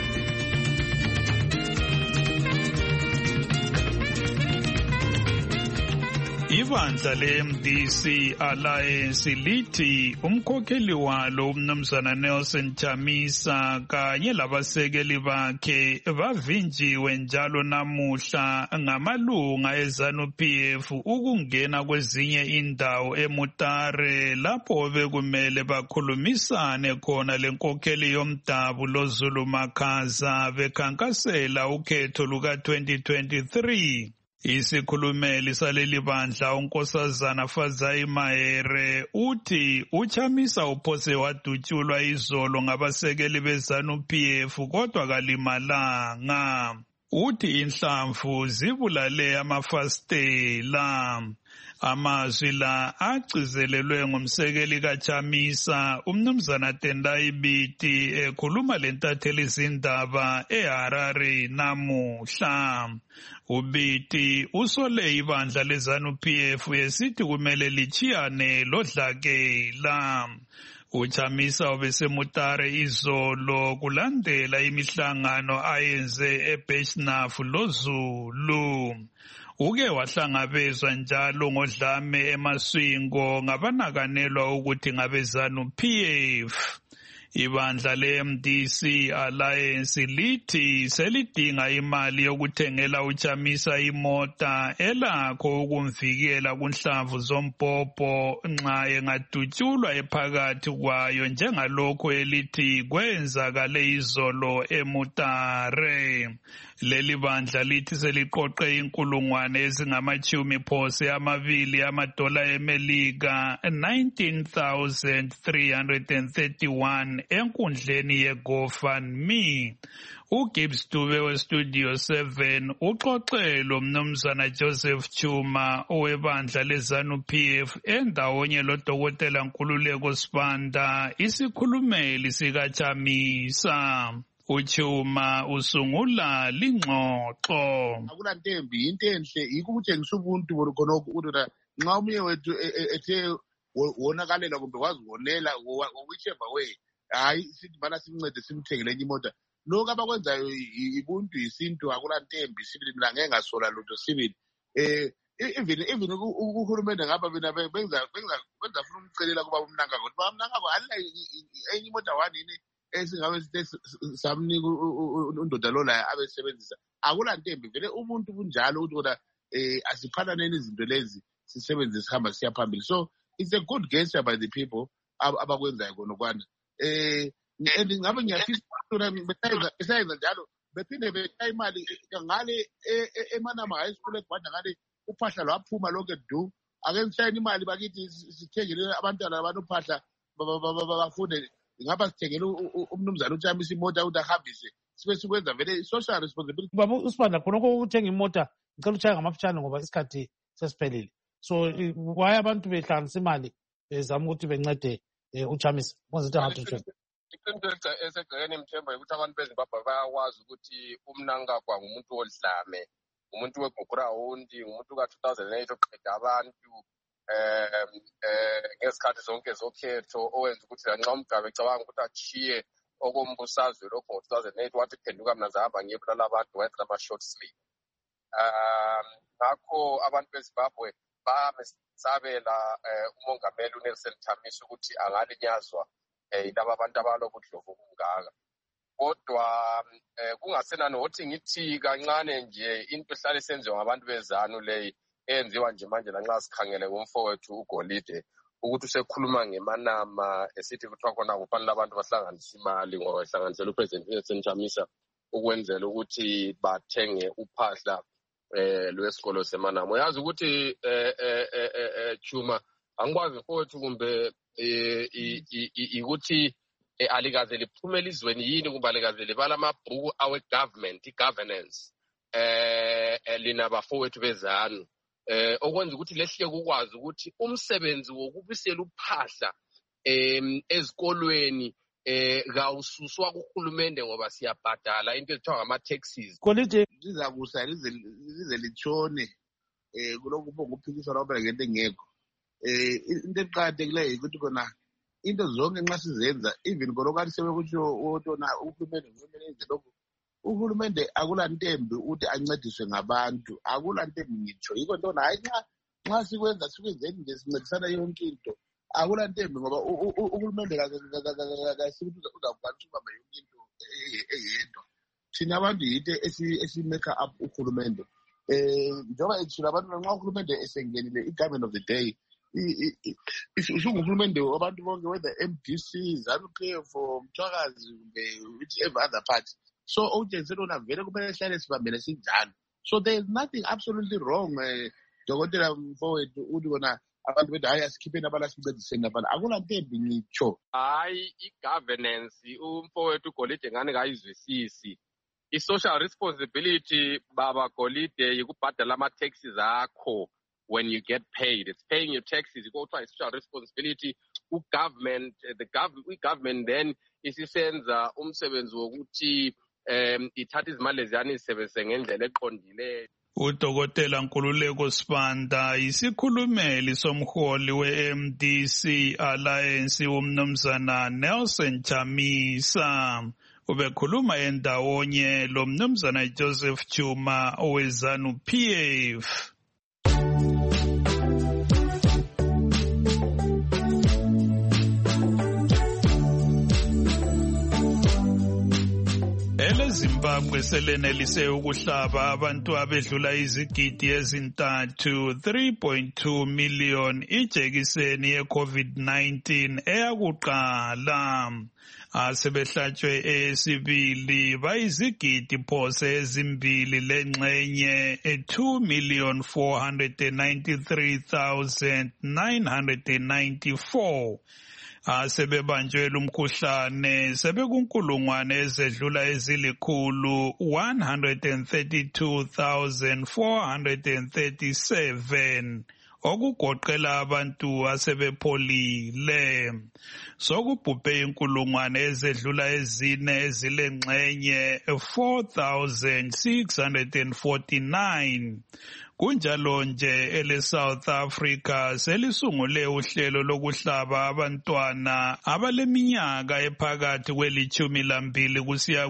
Ibandla le-MDC Alliance lithi umkhokheli walo umnumzana Nelson Chamisa kanye labasekeli bakhe bavinjiwe njalo namuhla ngamalunga eZANU-PF ukungena kwezinye indawo eMutare lapho bekumele bakhulumisane khona lenkokheli yomdabu loZulu Makhaza bekhankasela ukhetho luka-2023. Isikhulumeli saleli bandla unkosazana Fazai Mahere uthi uChamisa uphose wadutshulwa izolo ngabasekeli beZANU-PF kodwa kalimalanga. Uthi inhlamvu zibulale amafastela. Amazwi la agcizelelwe ngumsekeli kaChamisa umnumzana Tendai Biti ekhuluma lentatheli zindaba eHarare namuhla. Ubiti usole ibandla leZANU-PF esithi kumele lichiyane lodlakela. uChamisa obesemutare izolo kulandela imihlangano ayenze eBeschnafu loZulu. Uke wahlangabezwa njalo ngodlame emaswingo ngabanakanelwa ukuthi ngabeZANU-PF. Ibandla le-MDC Alliance lithi selidinga imali yokuthengela uChamisa imota elakho ukumvikela kunhlamvu zombhobho nxa engadutshulwa ephakathi kwayo njengalokho elithi kwenzakale izolo eMutare. Leli bandla lithi seliqoqe inkulungwane ezingama-20 amadola eMelika 19,331 enkundleni yeGoFundMe. uGibbs Dube weStudio 7 uxoxe lomnumzana Joseph Chuma owebandla leZANU-PF endawonye loDokotela Nkululeko Sibanda isikhulumeli sikaChamisa. uChuma usungula lingxoxo. Akulantembi into enhle ikukutshengisa ubuntu khonokho ukuthi nxa umunye wethu ethe wonakalela kumbe wazibonela whichever way hayi sithi bana simncede simthengele enye imota. Lokho abakwenzayo ibuntu isintu akulantembi sibili mina ngeke ngasola lutho sibili. Even uhulumende ngapha bena benza funa umcelela kuba umnanga ukuthi bamnanga alila enye imota wani yini esingabe samnika undoda lo la abesebenzisa. Akulantembi vele ubuntu bunjalo ukuthi asiphananeni izinto lezi sisebenze sihamba siya phambili. So it's a good gesture by the people abakwenzayo konokwana. Ngabe ngiyafisa besayenza njalo bephinde betha imali ngale eManama High School eGwanda ngale uphahla lwaphuma lonke du ake ngishayine imali bakithi sithengele abantwana abanophahla bafunde ngapha sithengele umnumzana uChamisa imota ukuthi ahambise sibe sikwenza vele social responsibility. Baba uSibanda khonoko ukuthenga imota ngicela ushaya ngamafutshane ngoba isikhathi sesiphelile. So why abantu behlanganisa imali bezama ukuthi bencede uChamisa konke angathi iqiniso esegcekeni imthembo ukuthi abantu beZimbabwe bayakwazi ukuthi umnangagwa ngumuntu olidlame, umuntu weGugurawundi, umuntu ka-2008 oqeda abantu ngesikhathi zonke zokhetho owenza ukuthi lanxa uMgabe ecabanga ukuthi achiye okombusazwe lokho ngo-2008 wathi phenduka mina zahamba ngiyebulala abantu wayenza nama-short sleep. Ngakho abantu beZimbabwe bamesabela umongameli uNelson Chamisa ukuthi angalinyazwa yilaba abantu abalobudlovu obungaka. Kodwa kungasenani ukuthi ngithi kancane nje into ehlale senziwa ngabantu beZANU leyi enziwa nje manje lanxa sikhangele kumfowethu uGolide ukuthi usekhuluma ngeManama esithi kuthiwa khona kufanele abantu bahlanganise imali ngoba ihlanganisela uPresident Nelson Chamisa ukwenzela ukuthi bathenge uphahla lwesikolo seManama. Uyazi ukuthi Chuma angikwazi mfowethu kumbe ukuthi alikaze liphumele izweni yini kumbe alikaze libala amabhuku awe-government i-governance lina bafowethu beZANU okwenza ukuthi lehle kukwazi ukuthi umsebenzi wokubisela uphahla ezikolweni kawususwa kuhulumende ngoba siyabhadala into ezithiwa ngama-taxes. Kolide lizakusa lize litshone kulokhu ukuphikiswa lapha ngento engekho. Into eqakathekileyo ukuthi khona into zonke nxa sizenza even konokwathi sebekutsho otona uhulumende kumele enze lokhu. Uhulumende akulantembi ukuthi ancediswe ngabantu, akulantembi ngitsho yikho ntona hayi nxa sikwenzeni nje sincedisana yonke into. Akulantembi ngoba uhulumende kasikuthi uzakwanisa ukubamba yonke into eyedwa. Thina abantu yinto esimake up uhulumende. Njengoba ethula abantu nxa uhulumende esengenile i-government of the day usungumhulumende wabantu bonke whether MDC, ZANU-PF, Mthwakazi whichever other party. So okutshengisa lona vele kumele sihlale sibambene sinjalo. So there is nothing absolutely wrong Dokotela mfowethu uthi kona abantu bethu hayi asikhipheni abala sincediseni abantu akulantembi ngitsho. Hayi i-governance umfowethu uGolide ngane kayizwisisi. I-social responsibility baba Golide yikubhadala ama-taxes akho when you get paid. It's paying your taxes. You go to a social responsibility. Government then isisenza umsebenzi wokuthi ithatha izimali leziyana izisebenzise ngendlela eqondile. uDokotela Nkululeko Sibanda isikhulumeli somholi we-MDC Alliance umnumzana Nelson Chamisa ubekhuluma endawonye lo mnumzana Joseph Chuma oweZANU-PF. eZimbabwe selenelise ukuhlaba abantu abedlula izigidi ezintathu 3.2 million ijekiseni ye-COVID-19 eyakuqala. Asebehlatshwe eyesibili bayizigidi phose ezimbili lengxenye 2,493,994. Asebebanjwe lumkhuhlane sebekunkulungwane ezedlula ezilikhulu 132,437 okugoqela abantu asebepholile. Sokubhubhe inkulungwane ezedlula ezine ezilengxenye 4,649. Kunjalo nje ele-South Africa selisungule uhlelo lokuhlaba abantwana abaleminyaka ephakathi kweli-12 kusiya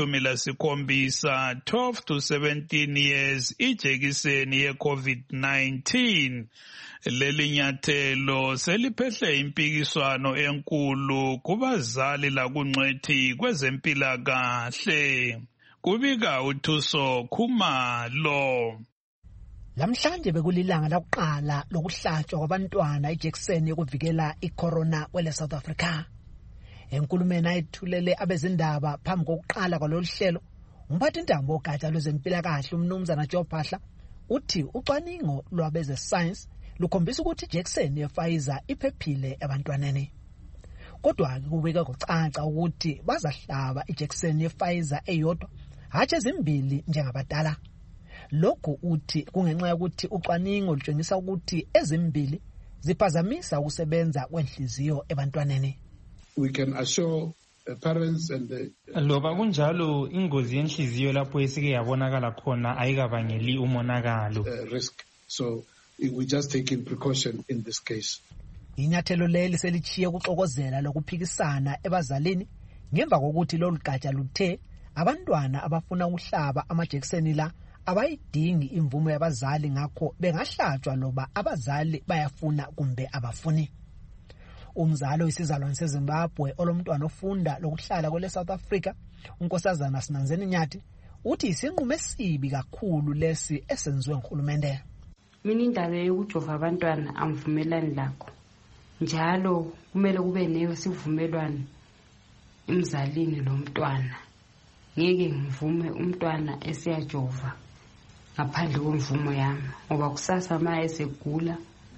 kweli-17 12 to 17 years ijekiseni ye-COVID-19. Leli nyathelo seliphehle impikiswano enkulu kubazali lakungcwethi kwezempilakahle. Kubika uThuso Khumalo. Lamhlanje bekulilanga lokuqala lokuhlatshwa kwabantwana ijekiseni yokuvikela icorona kwele South Africa. Enkulumeni ayithulele abezindaba phambi kokuqala kwalolu hlelo, umphathintambo wogatsha lwezempilakahle uMnumzana Joe Phaahla uthi ucwaningo lwabeze science lukhombisa ukuthi ijekiseni ye-Pfizer iphephile ebantwaneni. Kodwa kubika kucaca ukuthi bazahlaba ijekiseni ye-Pfizer eyodwa hathe ezimbili njengabadala. Lokhu uthi kungenxa yokuthi ucwaningo lutshengisa ukuthi ezimbili ziphazamisa ukusebenza kwenhliziyo ebantwaneni. We can assure parents and the loba kunjalo ingozi yenhliziyo lapho esike yabonakala khona ayikabangeli umonakalo. Risk. So we just taking precaution in this case. Inyathelo leli selichiye ukuxokozela lokuphikisana ebazalini ngemva kokuthi lolu gatsha luthe abantwana abafuna ukuhlaba amajekiseni la abayidingi imvumo yabazali ngakho bengahlatshwa loba abazali bayafuna kumbe abafuni. Umzalo isizalwane seZimbabwe olomntwana ofunda lokuhlala kwele South Africa unkosazana Sinanzeni Nyathi uthi isinqumo esibi kakhulu lesi esenziwe nguhulumende. Mina indaba yokujova abantwana amvumelani lakho. Njalo kumele kube nesivumelwano emzalini lomntwana. Ngeke ngivume umntwana esiyajova ngaphandle kwemvumo yami ngoba kusasa ma esegula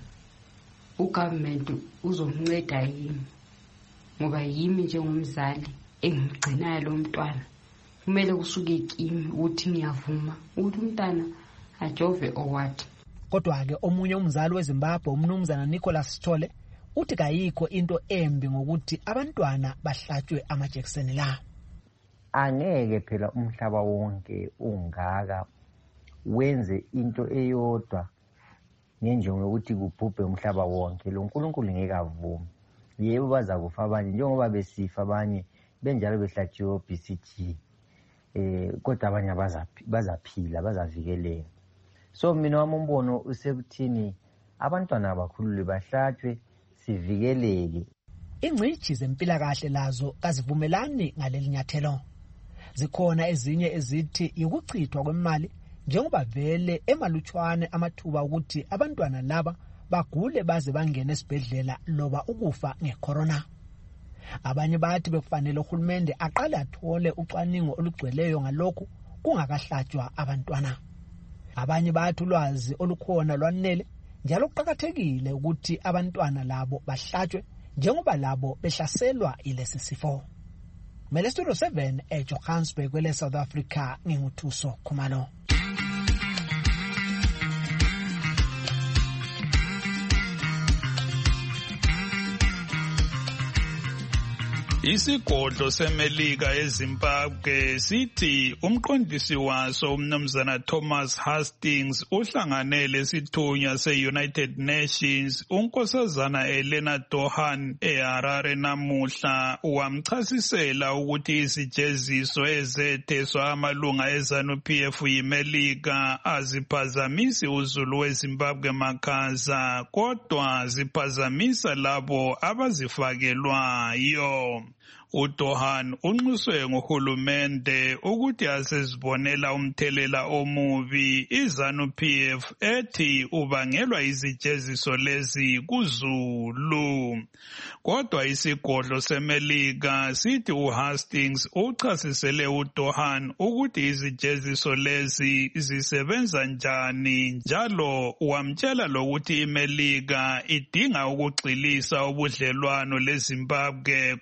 ugovernment uzomnceda yimi ngoba yimi njengomzali engigcinayo lo mntwana. Kumele kusuke kimi ukuthi ngiyavuma ukuthi umntana ajove owathi. Kodwa ke omunye umzali weZimbabwe uMnumzana Nicholas Sithole uthi kayikho into embi ngokuthi abantwana bahlatshwe amajekiseni la. Angeke phela umhlaba wonke ungaka wenze into eyodwa ngenjongo yokuthi kubhubhe umhlaba wonke. Lo nkulunkulu ngeke avume. Yebo bazakufa abanye njengoba besifa abanye benjalo behlatshiwe BCG. Kodwa abanye bazaphila bazavikeleka. So mina wami umbono usekuthini abantwana abakhulule bahlatshwe sivikeleke. Ingcitshi zempilakahle lazo kazivumelani ngaleli nyathelo. Zikhona ezinye ezithi ukuchithwa kwemali njengoba vele emalutshwane amathuba ukuthi abantwana laba bagule baze bangene esibhedlela loba ukufa ngecorona. Abanye bathi bekufanele uhulumende aqale athole ucwaningo olugcweleyo ngalokho kungakahlatshwa abantwana. Abanye bathi ulwazi olukhona lwanele njalo kuqhakathekile ukuthi abantwana labo bahlatshwe njengoba labo behlaselwa ilesi sifo. Mele Studio 7 eJohannesburg kwele South Africa nginguthuso Khumalo. Isigodlo seMelika eZimbabwe sithi umqondisi waso uMnumzana Thomas Hastings uhlangane lesithunywa se-United Nations unkosazana Elena Dohan eHarare namuhla wamchasisela ukuthi izijeziso ezetheswa amalunga eZANU-PF yiMelika aziphazamisi uzulu weZimbabwe makhaza kodwa ziphazamisa labo abazifakelwayo. uDohan unxuswe nguhulumende ukuthi asezibonela umthelela omubi iZANU-PF ethi ubangelwa izijeziso lezi kuZulu. Kodwa isigodlo seMelika sithi uHastings uchasisele uDohan ukuthi izijeziso lezi zisebenza njani njalo wamtshela lokuthi iMelika idinga ukugxilisa ubudlelwano leZimbabwe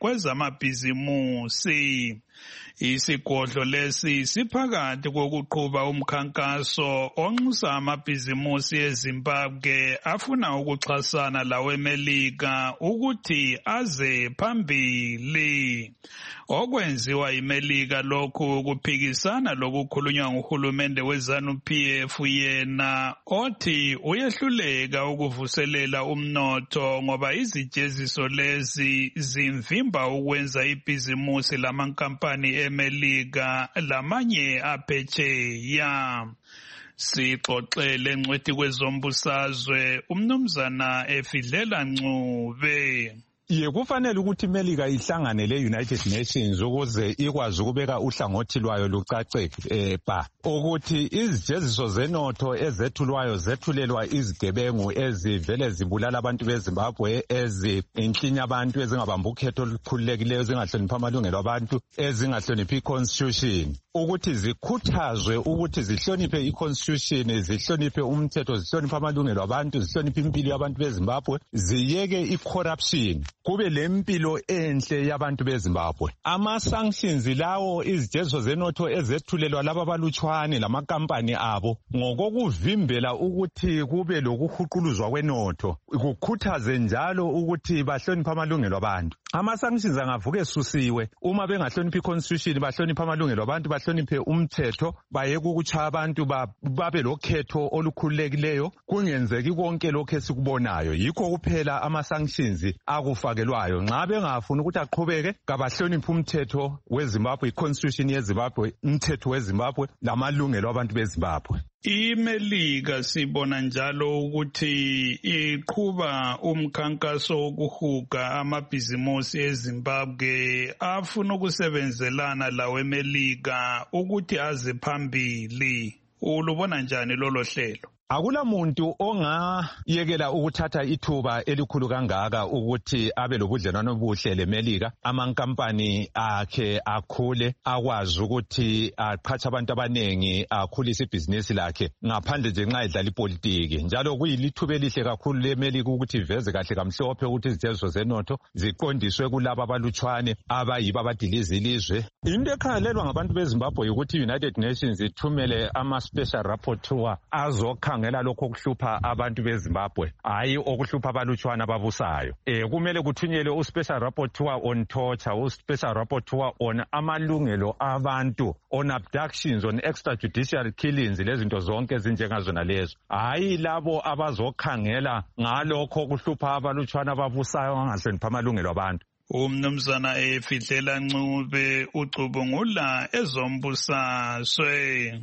kwezamabhizimusi. Isigodlo lesi siphakathi kokuqhuba umkhankaso onxusa amabhizimusi eZimbabwe afuna ukuxhasana laweMelika ukuthi aze phambili. Okwenziwa iMelika lokhu kuphikisana lokukhulunywa nguhulumende weZANU-PF yena othi uyehluleka ukuvuselela umnotho ngoba izijeziso lezi zimvimba ukwenza ibhizimusi lamankampani eMelika lamanye aphetsheya. Sixoxele ngcwethi kwezombusazwe umnumzana Efidlela Ncube. Kufanele ukuthi iMelika ihlangane le-United Nations ukuze ikwazi ukubeka uhlangothi lwayo lucace ukuthi izijeziso zenotho ezethulwayo zethulelwa izigebengu ezivele zibulala abantu beZimbabwe, ezinklinya abantu, ezingabamba ukhetho olukhululekileyo, ezingahloniphi amalungelo abantu, ezingahloniphi i-constitution, ukuthi zikhuthazwe ukuthi zihloniphe i-constitution, zihloniphe umthetho, zihloniphe amalungelo abantu, zihloniphe impilo yabantu beZimbabwe, ziyeke i-corruption, kube lempilo enhle yabantu beZimbabwe. Ama-sanctions lawo izijeziso zenotho ezethulelwa laba abalutshwane lamakampani abo ngokokuvimbela ukuthi kube lokuhuquluzwa kwenotho, kukhuthaze njalo ukuthi bahloniphe amalungelo abantu. Ama-sanctions angavuka esusiwe uma bengahloniphi i-constitution, bahloniphe amalungelo abantu, bahloniphe umthetho, bayeke ukutshaya abantu, babe lokhetho olukhululekileyo, kungenzeki konke lokho esikubonayo. Yikho kuphela ama-sanctions akufakelwayo. Nxa bengafuni ukuthi aqhubeke, kabahloniphe umthetho weZimbabwe, i-constitution yeZimbabwe, umthetho weZimbabwe lamalungelo abantu beZimbabwe. iMelika sibona njalo ukuthi iqhuba umkhankaso wokuhuga amabhizimusi eZimbabwe afuna ukusebenzelana laweMelika ukuthi aze phambili. Ulubona njani lolo hlelo? Akula muntu ongayekela ukuthatha ithuba elikhulu kangaka ukuthi abe lobudlelwano obuhle leMelika, amankampani akhe akhule, akwazi ukuthi aqhatshe abantu abanengi, akhulise ibhizinisi lakhe ngaphandle nje nxa edlala ipolitiki. Njalo kuyilithuba elihle kakhulu leMelika ukuthi iveze kahle kamhlophe ukuthi izijeziso zenotho ziqondiswe kulabo abalutshwane abayibo abadiliza ilizwe. Into ekhangelelwa ngabantu beZimbabwe ukuthi i-United Nations ithumele ama-special rapporteur azokhangela lokho okuhlupha abantu beZimbabwe, hayi okuhlupha abalutshwana ababusayo. Kumele kuthunyelwe u-special rapporteur on torture, u-special rapporteur on amalungelo abantu, on abductions, on extrajudicial killings, lezinto zonke ezinjengazona lezo. Hayi labo abazokhangela ngalokho okuhlupha abalutshwana ababusayo angahloniphi amalungelo abantu. Umnumzana Efidlela Ncube ucubungula ezombusazwe.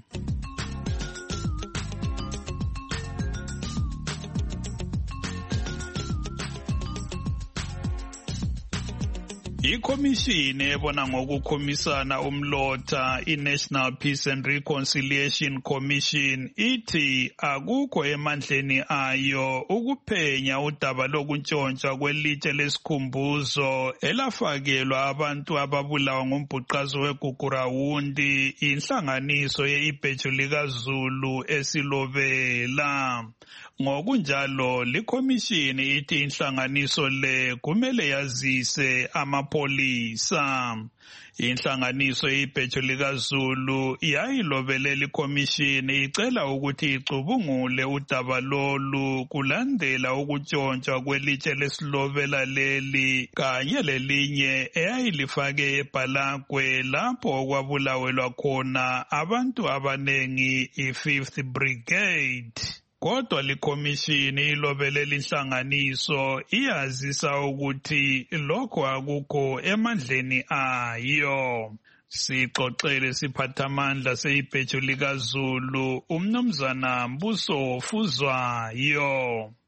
Ikhomishini ebona ngokukhomisana umlotha iNational Peace and Reconciliation Commission ithi akukho emandleni ayo ukuphenya udaba lokuntshontsha kwelitshe lesikhumbuzo elafakelwa abantu ababulawa ngumbhuqazo weGugurawundi inhlanganiso ye-ibheju likaZulu esilobela. Ngokunjalo likhomishini ithi inhlanganiso le kumele yazise amapolisa. Inhlanganiso ibheju likaZulu yayilobelela ikhomishini icela ukuthi icubungule udaba lolu kulandela ukutshontsha kwelitshe lesilobela leli kanye lelinye eyayilifake eBhalakwe lapho kwabulawelwa khona abantu abanengi i-5th Brigade. Kodwa likhomishini ilobelela inhlanganiso iyazisa ukuthi lokho akukho emandleni ayo. Sixoxele siphathamandla seibheju likaZulu umnumzana Mbuso Fuzwayo.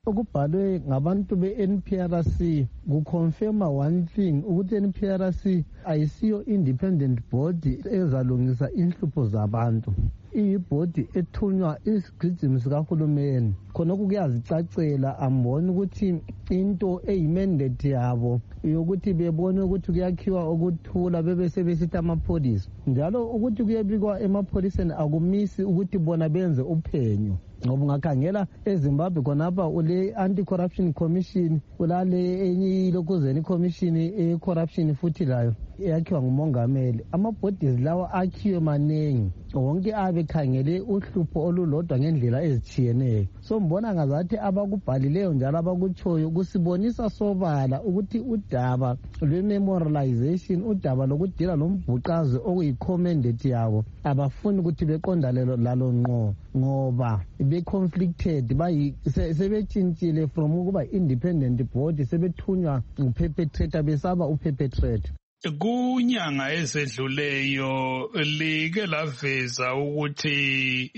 okubhalwe ngabantu be-NPRC kuconfirma one thing ukuthi NPRC ayisiyo independent body ezalungisa inhlupho zabantu. Iyibhodi ethunywa isigijimi sikahulumeni. Khonokho kuyazicacela ambona ukuthi into eyimandate yabo yokuthi bebone ukuthi kuyakhiwa okuthula bebe sebesithi amapholisa. Njalo ukuthi kuyebikwa emapholiseni akumisi ukuthi bona benze uphenyo. Ngoba ungakhangela eZimbabwe khonapha ule anti-corruption commission, ulale enye ilokuzeni commission e-corruption futhi layo yakhiwa ngumongameli. Amabhodies lawa akhiwe manengi, wonke abe khangele uhlupho olulodwa ngendlela ezitshiyeneyo. So mbona ngazathi abakubhalileyo njalo abakutshoyo kusibonisa sobala ukuthi udaba lwe-memorialization, udaba lokudila lombhuqazi okuyi-commendate yabo abafuni ukuthi beqondane lalo ngqo, ngoba be-conflicted sebetshintshile from ukuba independent body sebethunywa nguperpetrator, besaba uperpetrator. Kunyanga ezedluleyo like laveza ukuthi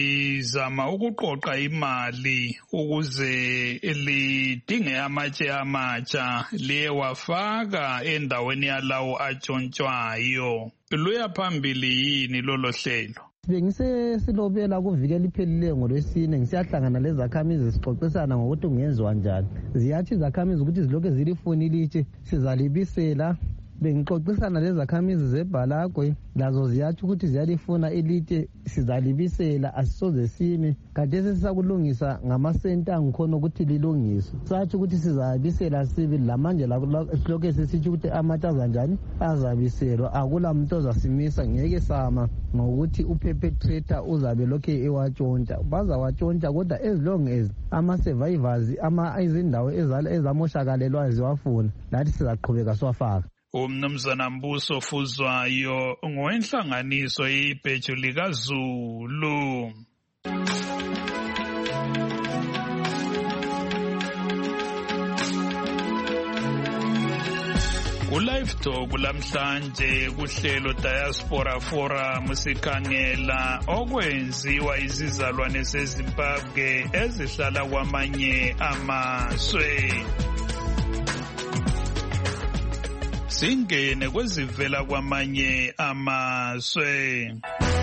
lizama ukuqoqa imali ukuze lidinge amatshe amatsha liyewafaka endaweni yalawo atshontshwayo. Luya phambili yini lolo hlelo? Bengisesilobela kuvikela iphelileyo ngoLwesine ngisiyahlangana lezakhamizi sixoxisana ngokuthi kungenziwa njani. Ziyathi izakhamizi ukuthi zilokhu zilifuni ilitshe sizalibisela. Bengixoxisana lezakhamizi zeBhalagwe lazo ziyathi ukuthi ziyalifuna ilitshe sizalibisela, asisoze sime. Kade sesisakulungisa ngamasenta angikhona ukuthi lilungiswe. Sathi ukuthi sizabisela sibili lamanje lokho sesithi ukuthi amatshe azanjani azabiselwa. Akula muntu ozasimisa, ngeke sama ngokuthi uperpetrator uzabe lokho ewatshontsha. Bazawatshontsha kodwa as long as ama-survivors izindawo ezamoshakalelwayo ziwafuna, lathi sizaqhubeka siwafaka. Umnumzana Mbuso Fuzwayo ngowenhlanganiso ibheju likaZulu. Ku-Live Talk lamhlanje kuhlelo Diaspora Forum sikhangela okwenziwa izizalwane zeZimbabwe ezihlala kwamanye amazwe. Singene kwezivela kwamanye amazwe.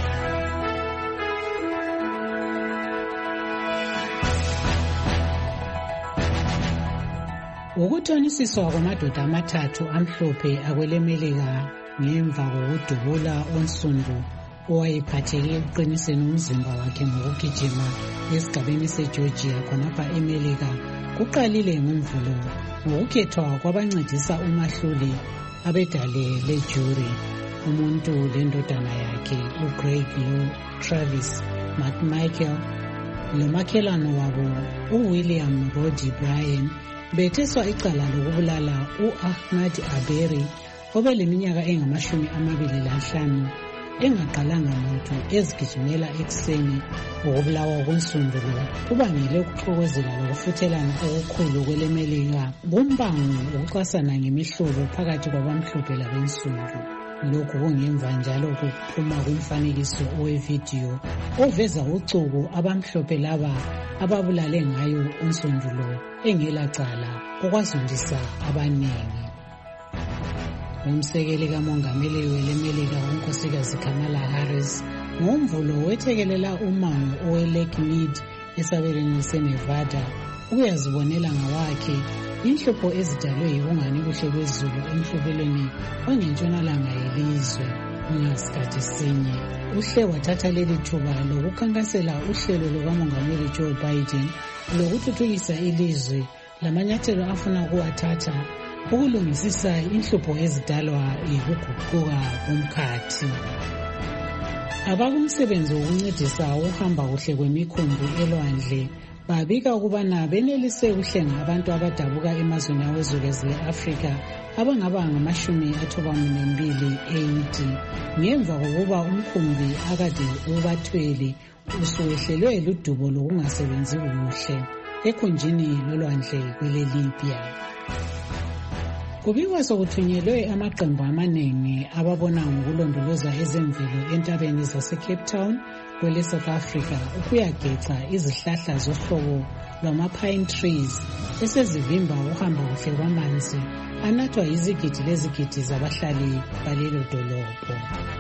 Ukuthonisiswa kwamadoda amathathu amhlophe akwelemelika ngemva kokudubula onsundu owayephatheke ekuqiniseni umzimba wakhe ngokugijima esigabeni seGeorgia khonapha eMelika kuqalile ngomvulo ngokukhethwa kwabancedisa umahluli abedale lejuri, umuntu lendodana yakhe uGreg Travis McMichael lomakhelwane wabo uWilliam Roddy Bryan betheswa icala lokubulala u-Ahmad Aberi obeleminyaka engama-25 engaqalanga muntu ezigijimela ekuseni. Ukubulawa kwensundulo kubangele ukuxokozela lokufuthelana okukhulu kwelemelika kumbango ukucwasana ngemihlobo phakathi kwabamhlophe labensundu. Lokhu kungemva njalo kuphuma kumfanekiso owevidiyo oveza ucubo abamhlophe laba ababulale ngayo unsundulo engelacala okwazondisa abaningi. Umsekeli kamongameli welemelika unkosikazi Kamala Harris ngomvulo wethekelela umango owe-Lake Mead esabelweni seNevada ukuyazibonela ngawakhe inhlupho ezidalwe yibungani kuhle kwezulu emhlubelweni wangentshonalanga yelizwe. Ngasikhathi sinye uhle wathatha leli thuba lokukhankasela uhlelo lukamongameli Joe Biden lokuthuthukisa ilizwe lamanyathelo afuna ukuwathatha ukulungisisa inhlupho ezidalwa yikuguquka komkhathi. Abakumsebenzi wokuncedisa ukuhamba kuhle kwemikhumbi elwandle babika ukubana benelise ukuhlenga abantu abadabuka emazweni awezwekazi le-Afrika abangaba ngama-92 ngemva kokuba umkhumbi akade ubathwele usuwehlelwe ludubo lokungasebenzi kuhle ekhunjini lolwandle kwele-Libya. Kubikwa sokuthunyelwe amaqembu amanengi ababona ngokulondoloza ezemvelo entabeni zase-Cape Town kwele South Africa ukuyageca izihlahla zohlobo lwama-pine trees esezivimba ukuhamba kuhle kwamanzi anathwa izigidi lezigidi zabahlali balelo dolobho.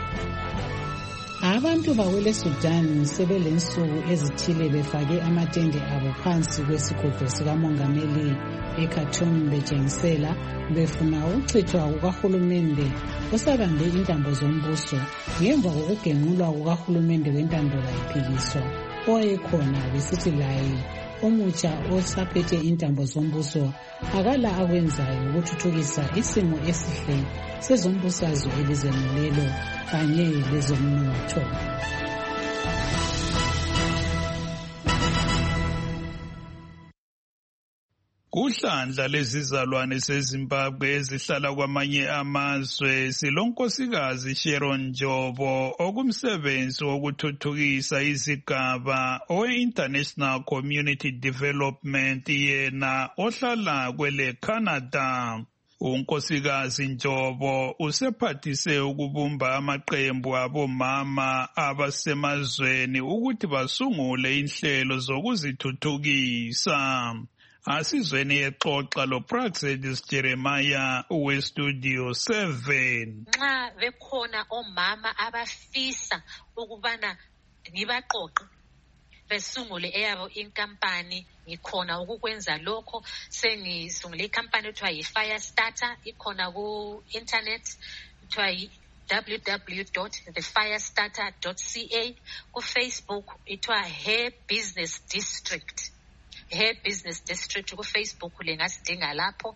Abantu bakwele Sudan sebelensuku ezithile befake amatende abo phansi kwesigodlo sikamongameli eKhartoum betshengisela befuna ukuchithwa kukahulumende osabambe intambo zombuso ngemva kokugenqulwa kukahulumende wentando kayiphikiswa owayekhona besithi laye omutsha osaphethe intambo zombuso akala akwenzayo ukuthuthukisa isimo esihle sezombusazwe elizweni lelo kanye lezomnotho. Kuhlandla lezizalwane seZimbabwe ezihlala kwamanye amazwe silonkosikazi Sharon Jobo okumsebenzi wokuthuthukisa izigaba owe-International Community Development yena ohlala kwele Canada. Unkosikazi Njobo usephathise ukubumba amaqembu abomama abasemazweni ukuthi basungule inhlelo zokuzithuthukisa. Asizweni exoxa loPraxedis Jeremiah weStudio 7. Nxa bekhona omama abafisa ukubana ngibaqoqe besungule eyabo inkampani ngikhona ukukwenza lokho. Sengisungule ikampani ethiwa yi-Fire Starter ikhona ku-internet ethiwa www.thefirestarter.ca. Ku-Facebook ethiwa Hair Business District. Hair Business District ku-Facebook lengasidinga lapho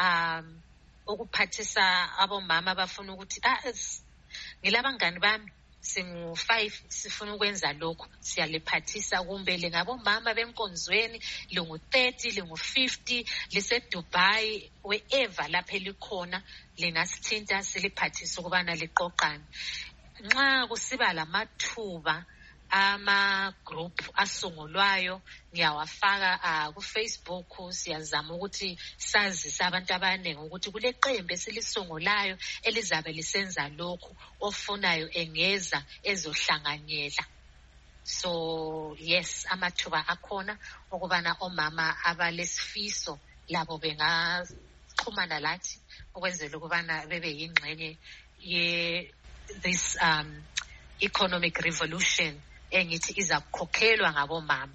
ukuphathisa abomama abafuna ukuthi ngilabangani bami singu-5 sifuna ukwenza lokho siyaliphathisa kumbe lingabomama benkonzweni lingu-30 lingu-50 liseDubai wherever lapho elikhona lingasithinta siliphathisa ukubana liqoqane. Nxa kusiba lamathuba ama-group asungulwayo ngiyawafaka ku-Facebook. Siyazama ukuthi sazise abantu abaningi ukuthi kule qembu esilisungulayo elizabe lisenza lokhu ofunayo engeza ezohlanganyela. So yes, amathuba akhona ukubana omama abalesifiso labo bengaxhumana lathi ukwenzela ukubana bebe yingxenye ye this economic revolution engithi iza kukhokhelwa ngabomama.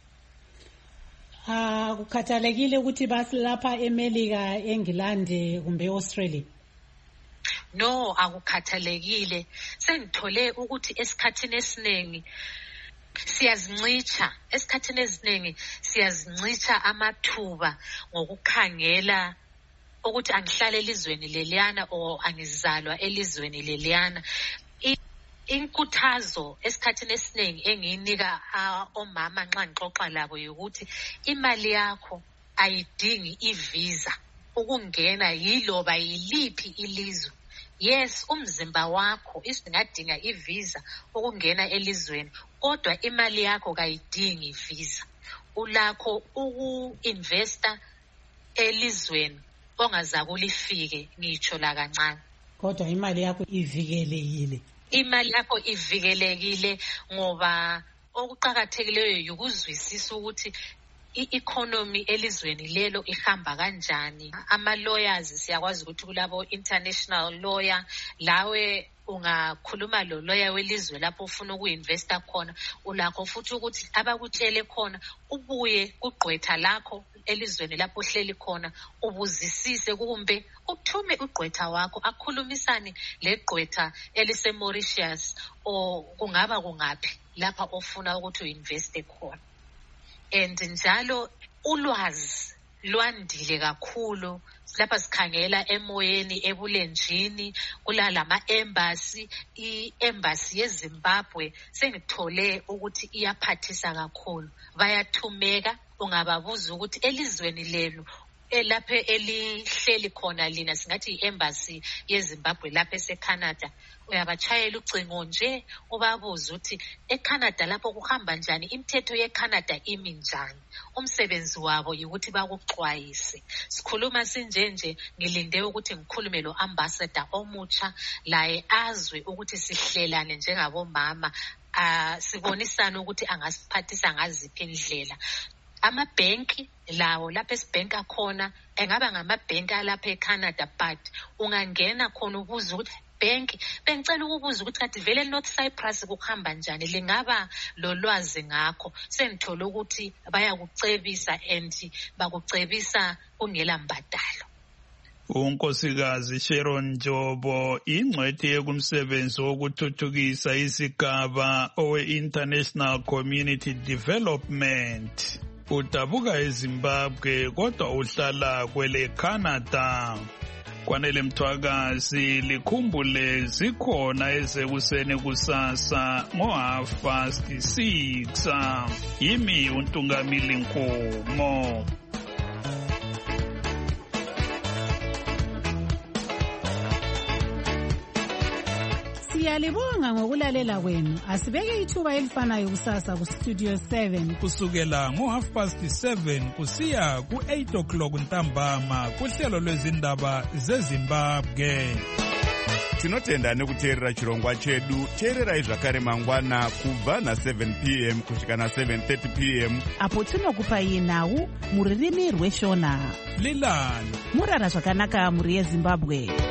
Kukhathalekile ukuthi basilapha eMelika, eNgilandi kumbe eAustralia? No, akukhathalekile. Sengithole ukuthi esikhathini esiningi siyazincitha amathuba ngokukhangela ukuthi angihlale elizweni leliyana o angizalwa elizweni leliyana. Inkuthazo esikhathini esiningi engiyinika omama nxa ngixoxa labo ukuthi imali yakho ayidingi ivisa ukungena yiloba yiliphi ilizwe. Yes, umzimba wakho isingadinga ivisa ukungena elizweni, kodwa imali yakho kayidingi ivisa. Ulakho uku-investa elizweni ongazakulifike ngitsho la kancane. Kodwa imali yakho ivikelekile. Imali yakho ivikelekile ngoba okuqhakathekileyo ukuzwisisa ukuthi i-economy elizweni lelo ihamba kanjani. Ama-lawyers siyakwazi ukuthi kulabo international lawyer lawe ungakhuluma lo lawyer welizwe lapho ufuna uku-investa khona, ulakho futhi ukuthi abakutshele khona ubuye kugqwetha lakho elizweni lapho ohleli khona ubuzisise kumbe uthume ugqwetha wakho akhulumisane legqwetha elise-Mauritius o kungaba kungaphi lapha ofuna ukuthi uinveste khona. And njalo ulwazi lwandile kakhulu lapha sikhangela emoyeni ebulenjini kulalama embassy. I-embassy yeZimbabwe sengithole ukuthi iyaphathisa kakhulu, bayathumeka. Ungababuza ukuthi elizweni lenu lapho elihleli khona lina singathi i-embassy yeZimbabwe lapho eseCanada, uyabachayela ucingo nje ubabuza ukuthi eCanada lapho kuhamba njani, imithetho yeCanada imi njani. Umsebenzi wabo ukuthi bakuxwayise. Sikhuluma sinjenje ngilinde ukuthi ngikhulume lo ambassador omutsha laye azwe ukuthi sihlelane njengabomama sibonisana ukuthi angasiphathisa ngaziphi indlela. Amabhenki lawo lapha esibhenka khona engaba ngamabhenki alapha eCanada, but ungangena khona ubuza ukuthi bhenki bengicela ukubuza ukuthi kade vele North Cyprus kuhamba njani, lingaba lolwazi ngakho. Sengithola ukuthi bayakucebisa and bakucebisa kungela mbadalo. uNkosikazi Sharon Jobo ingcwethi yekumsebenzi wokuthuthukisa isigaba owe-International Community Development. Udabuka eZimbabwe kodwa uhlala kwele Canada. Kwanele Mthwakazi likhumbule zikhona ezekuseni kusasa ngo6:30. Yimi uNtungamili Nkomo. Siyalibonga ngokulalela kwenu. Asibeke ithuba elifanayo kusasa ku Studio 7 kusukela ngo7:30 kusiya ku8:00 ntambama kuhlelo lwezindaba zeZimbabwe. Tinotenda nekuteerera chirongwa chedu. Teererai zvakare mangwana kubva na7 p.m. kusvika na7:30 p.m. apo tinokupai nhau muririmi rweshona. Lilani murara zvakanaka muri yeZimbabwe.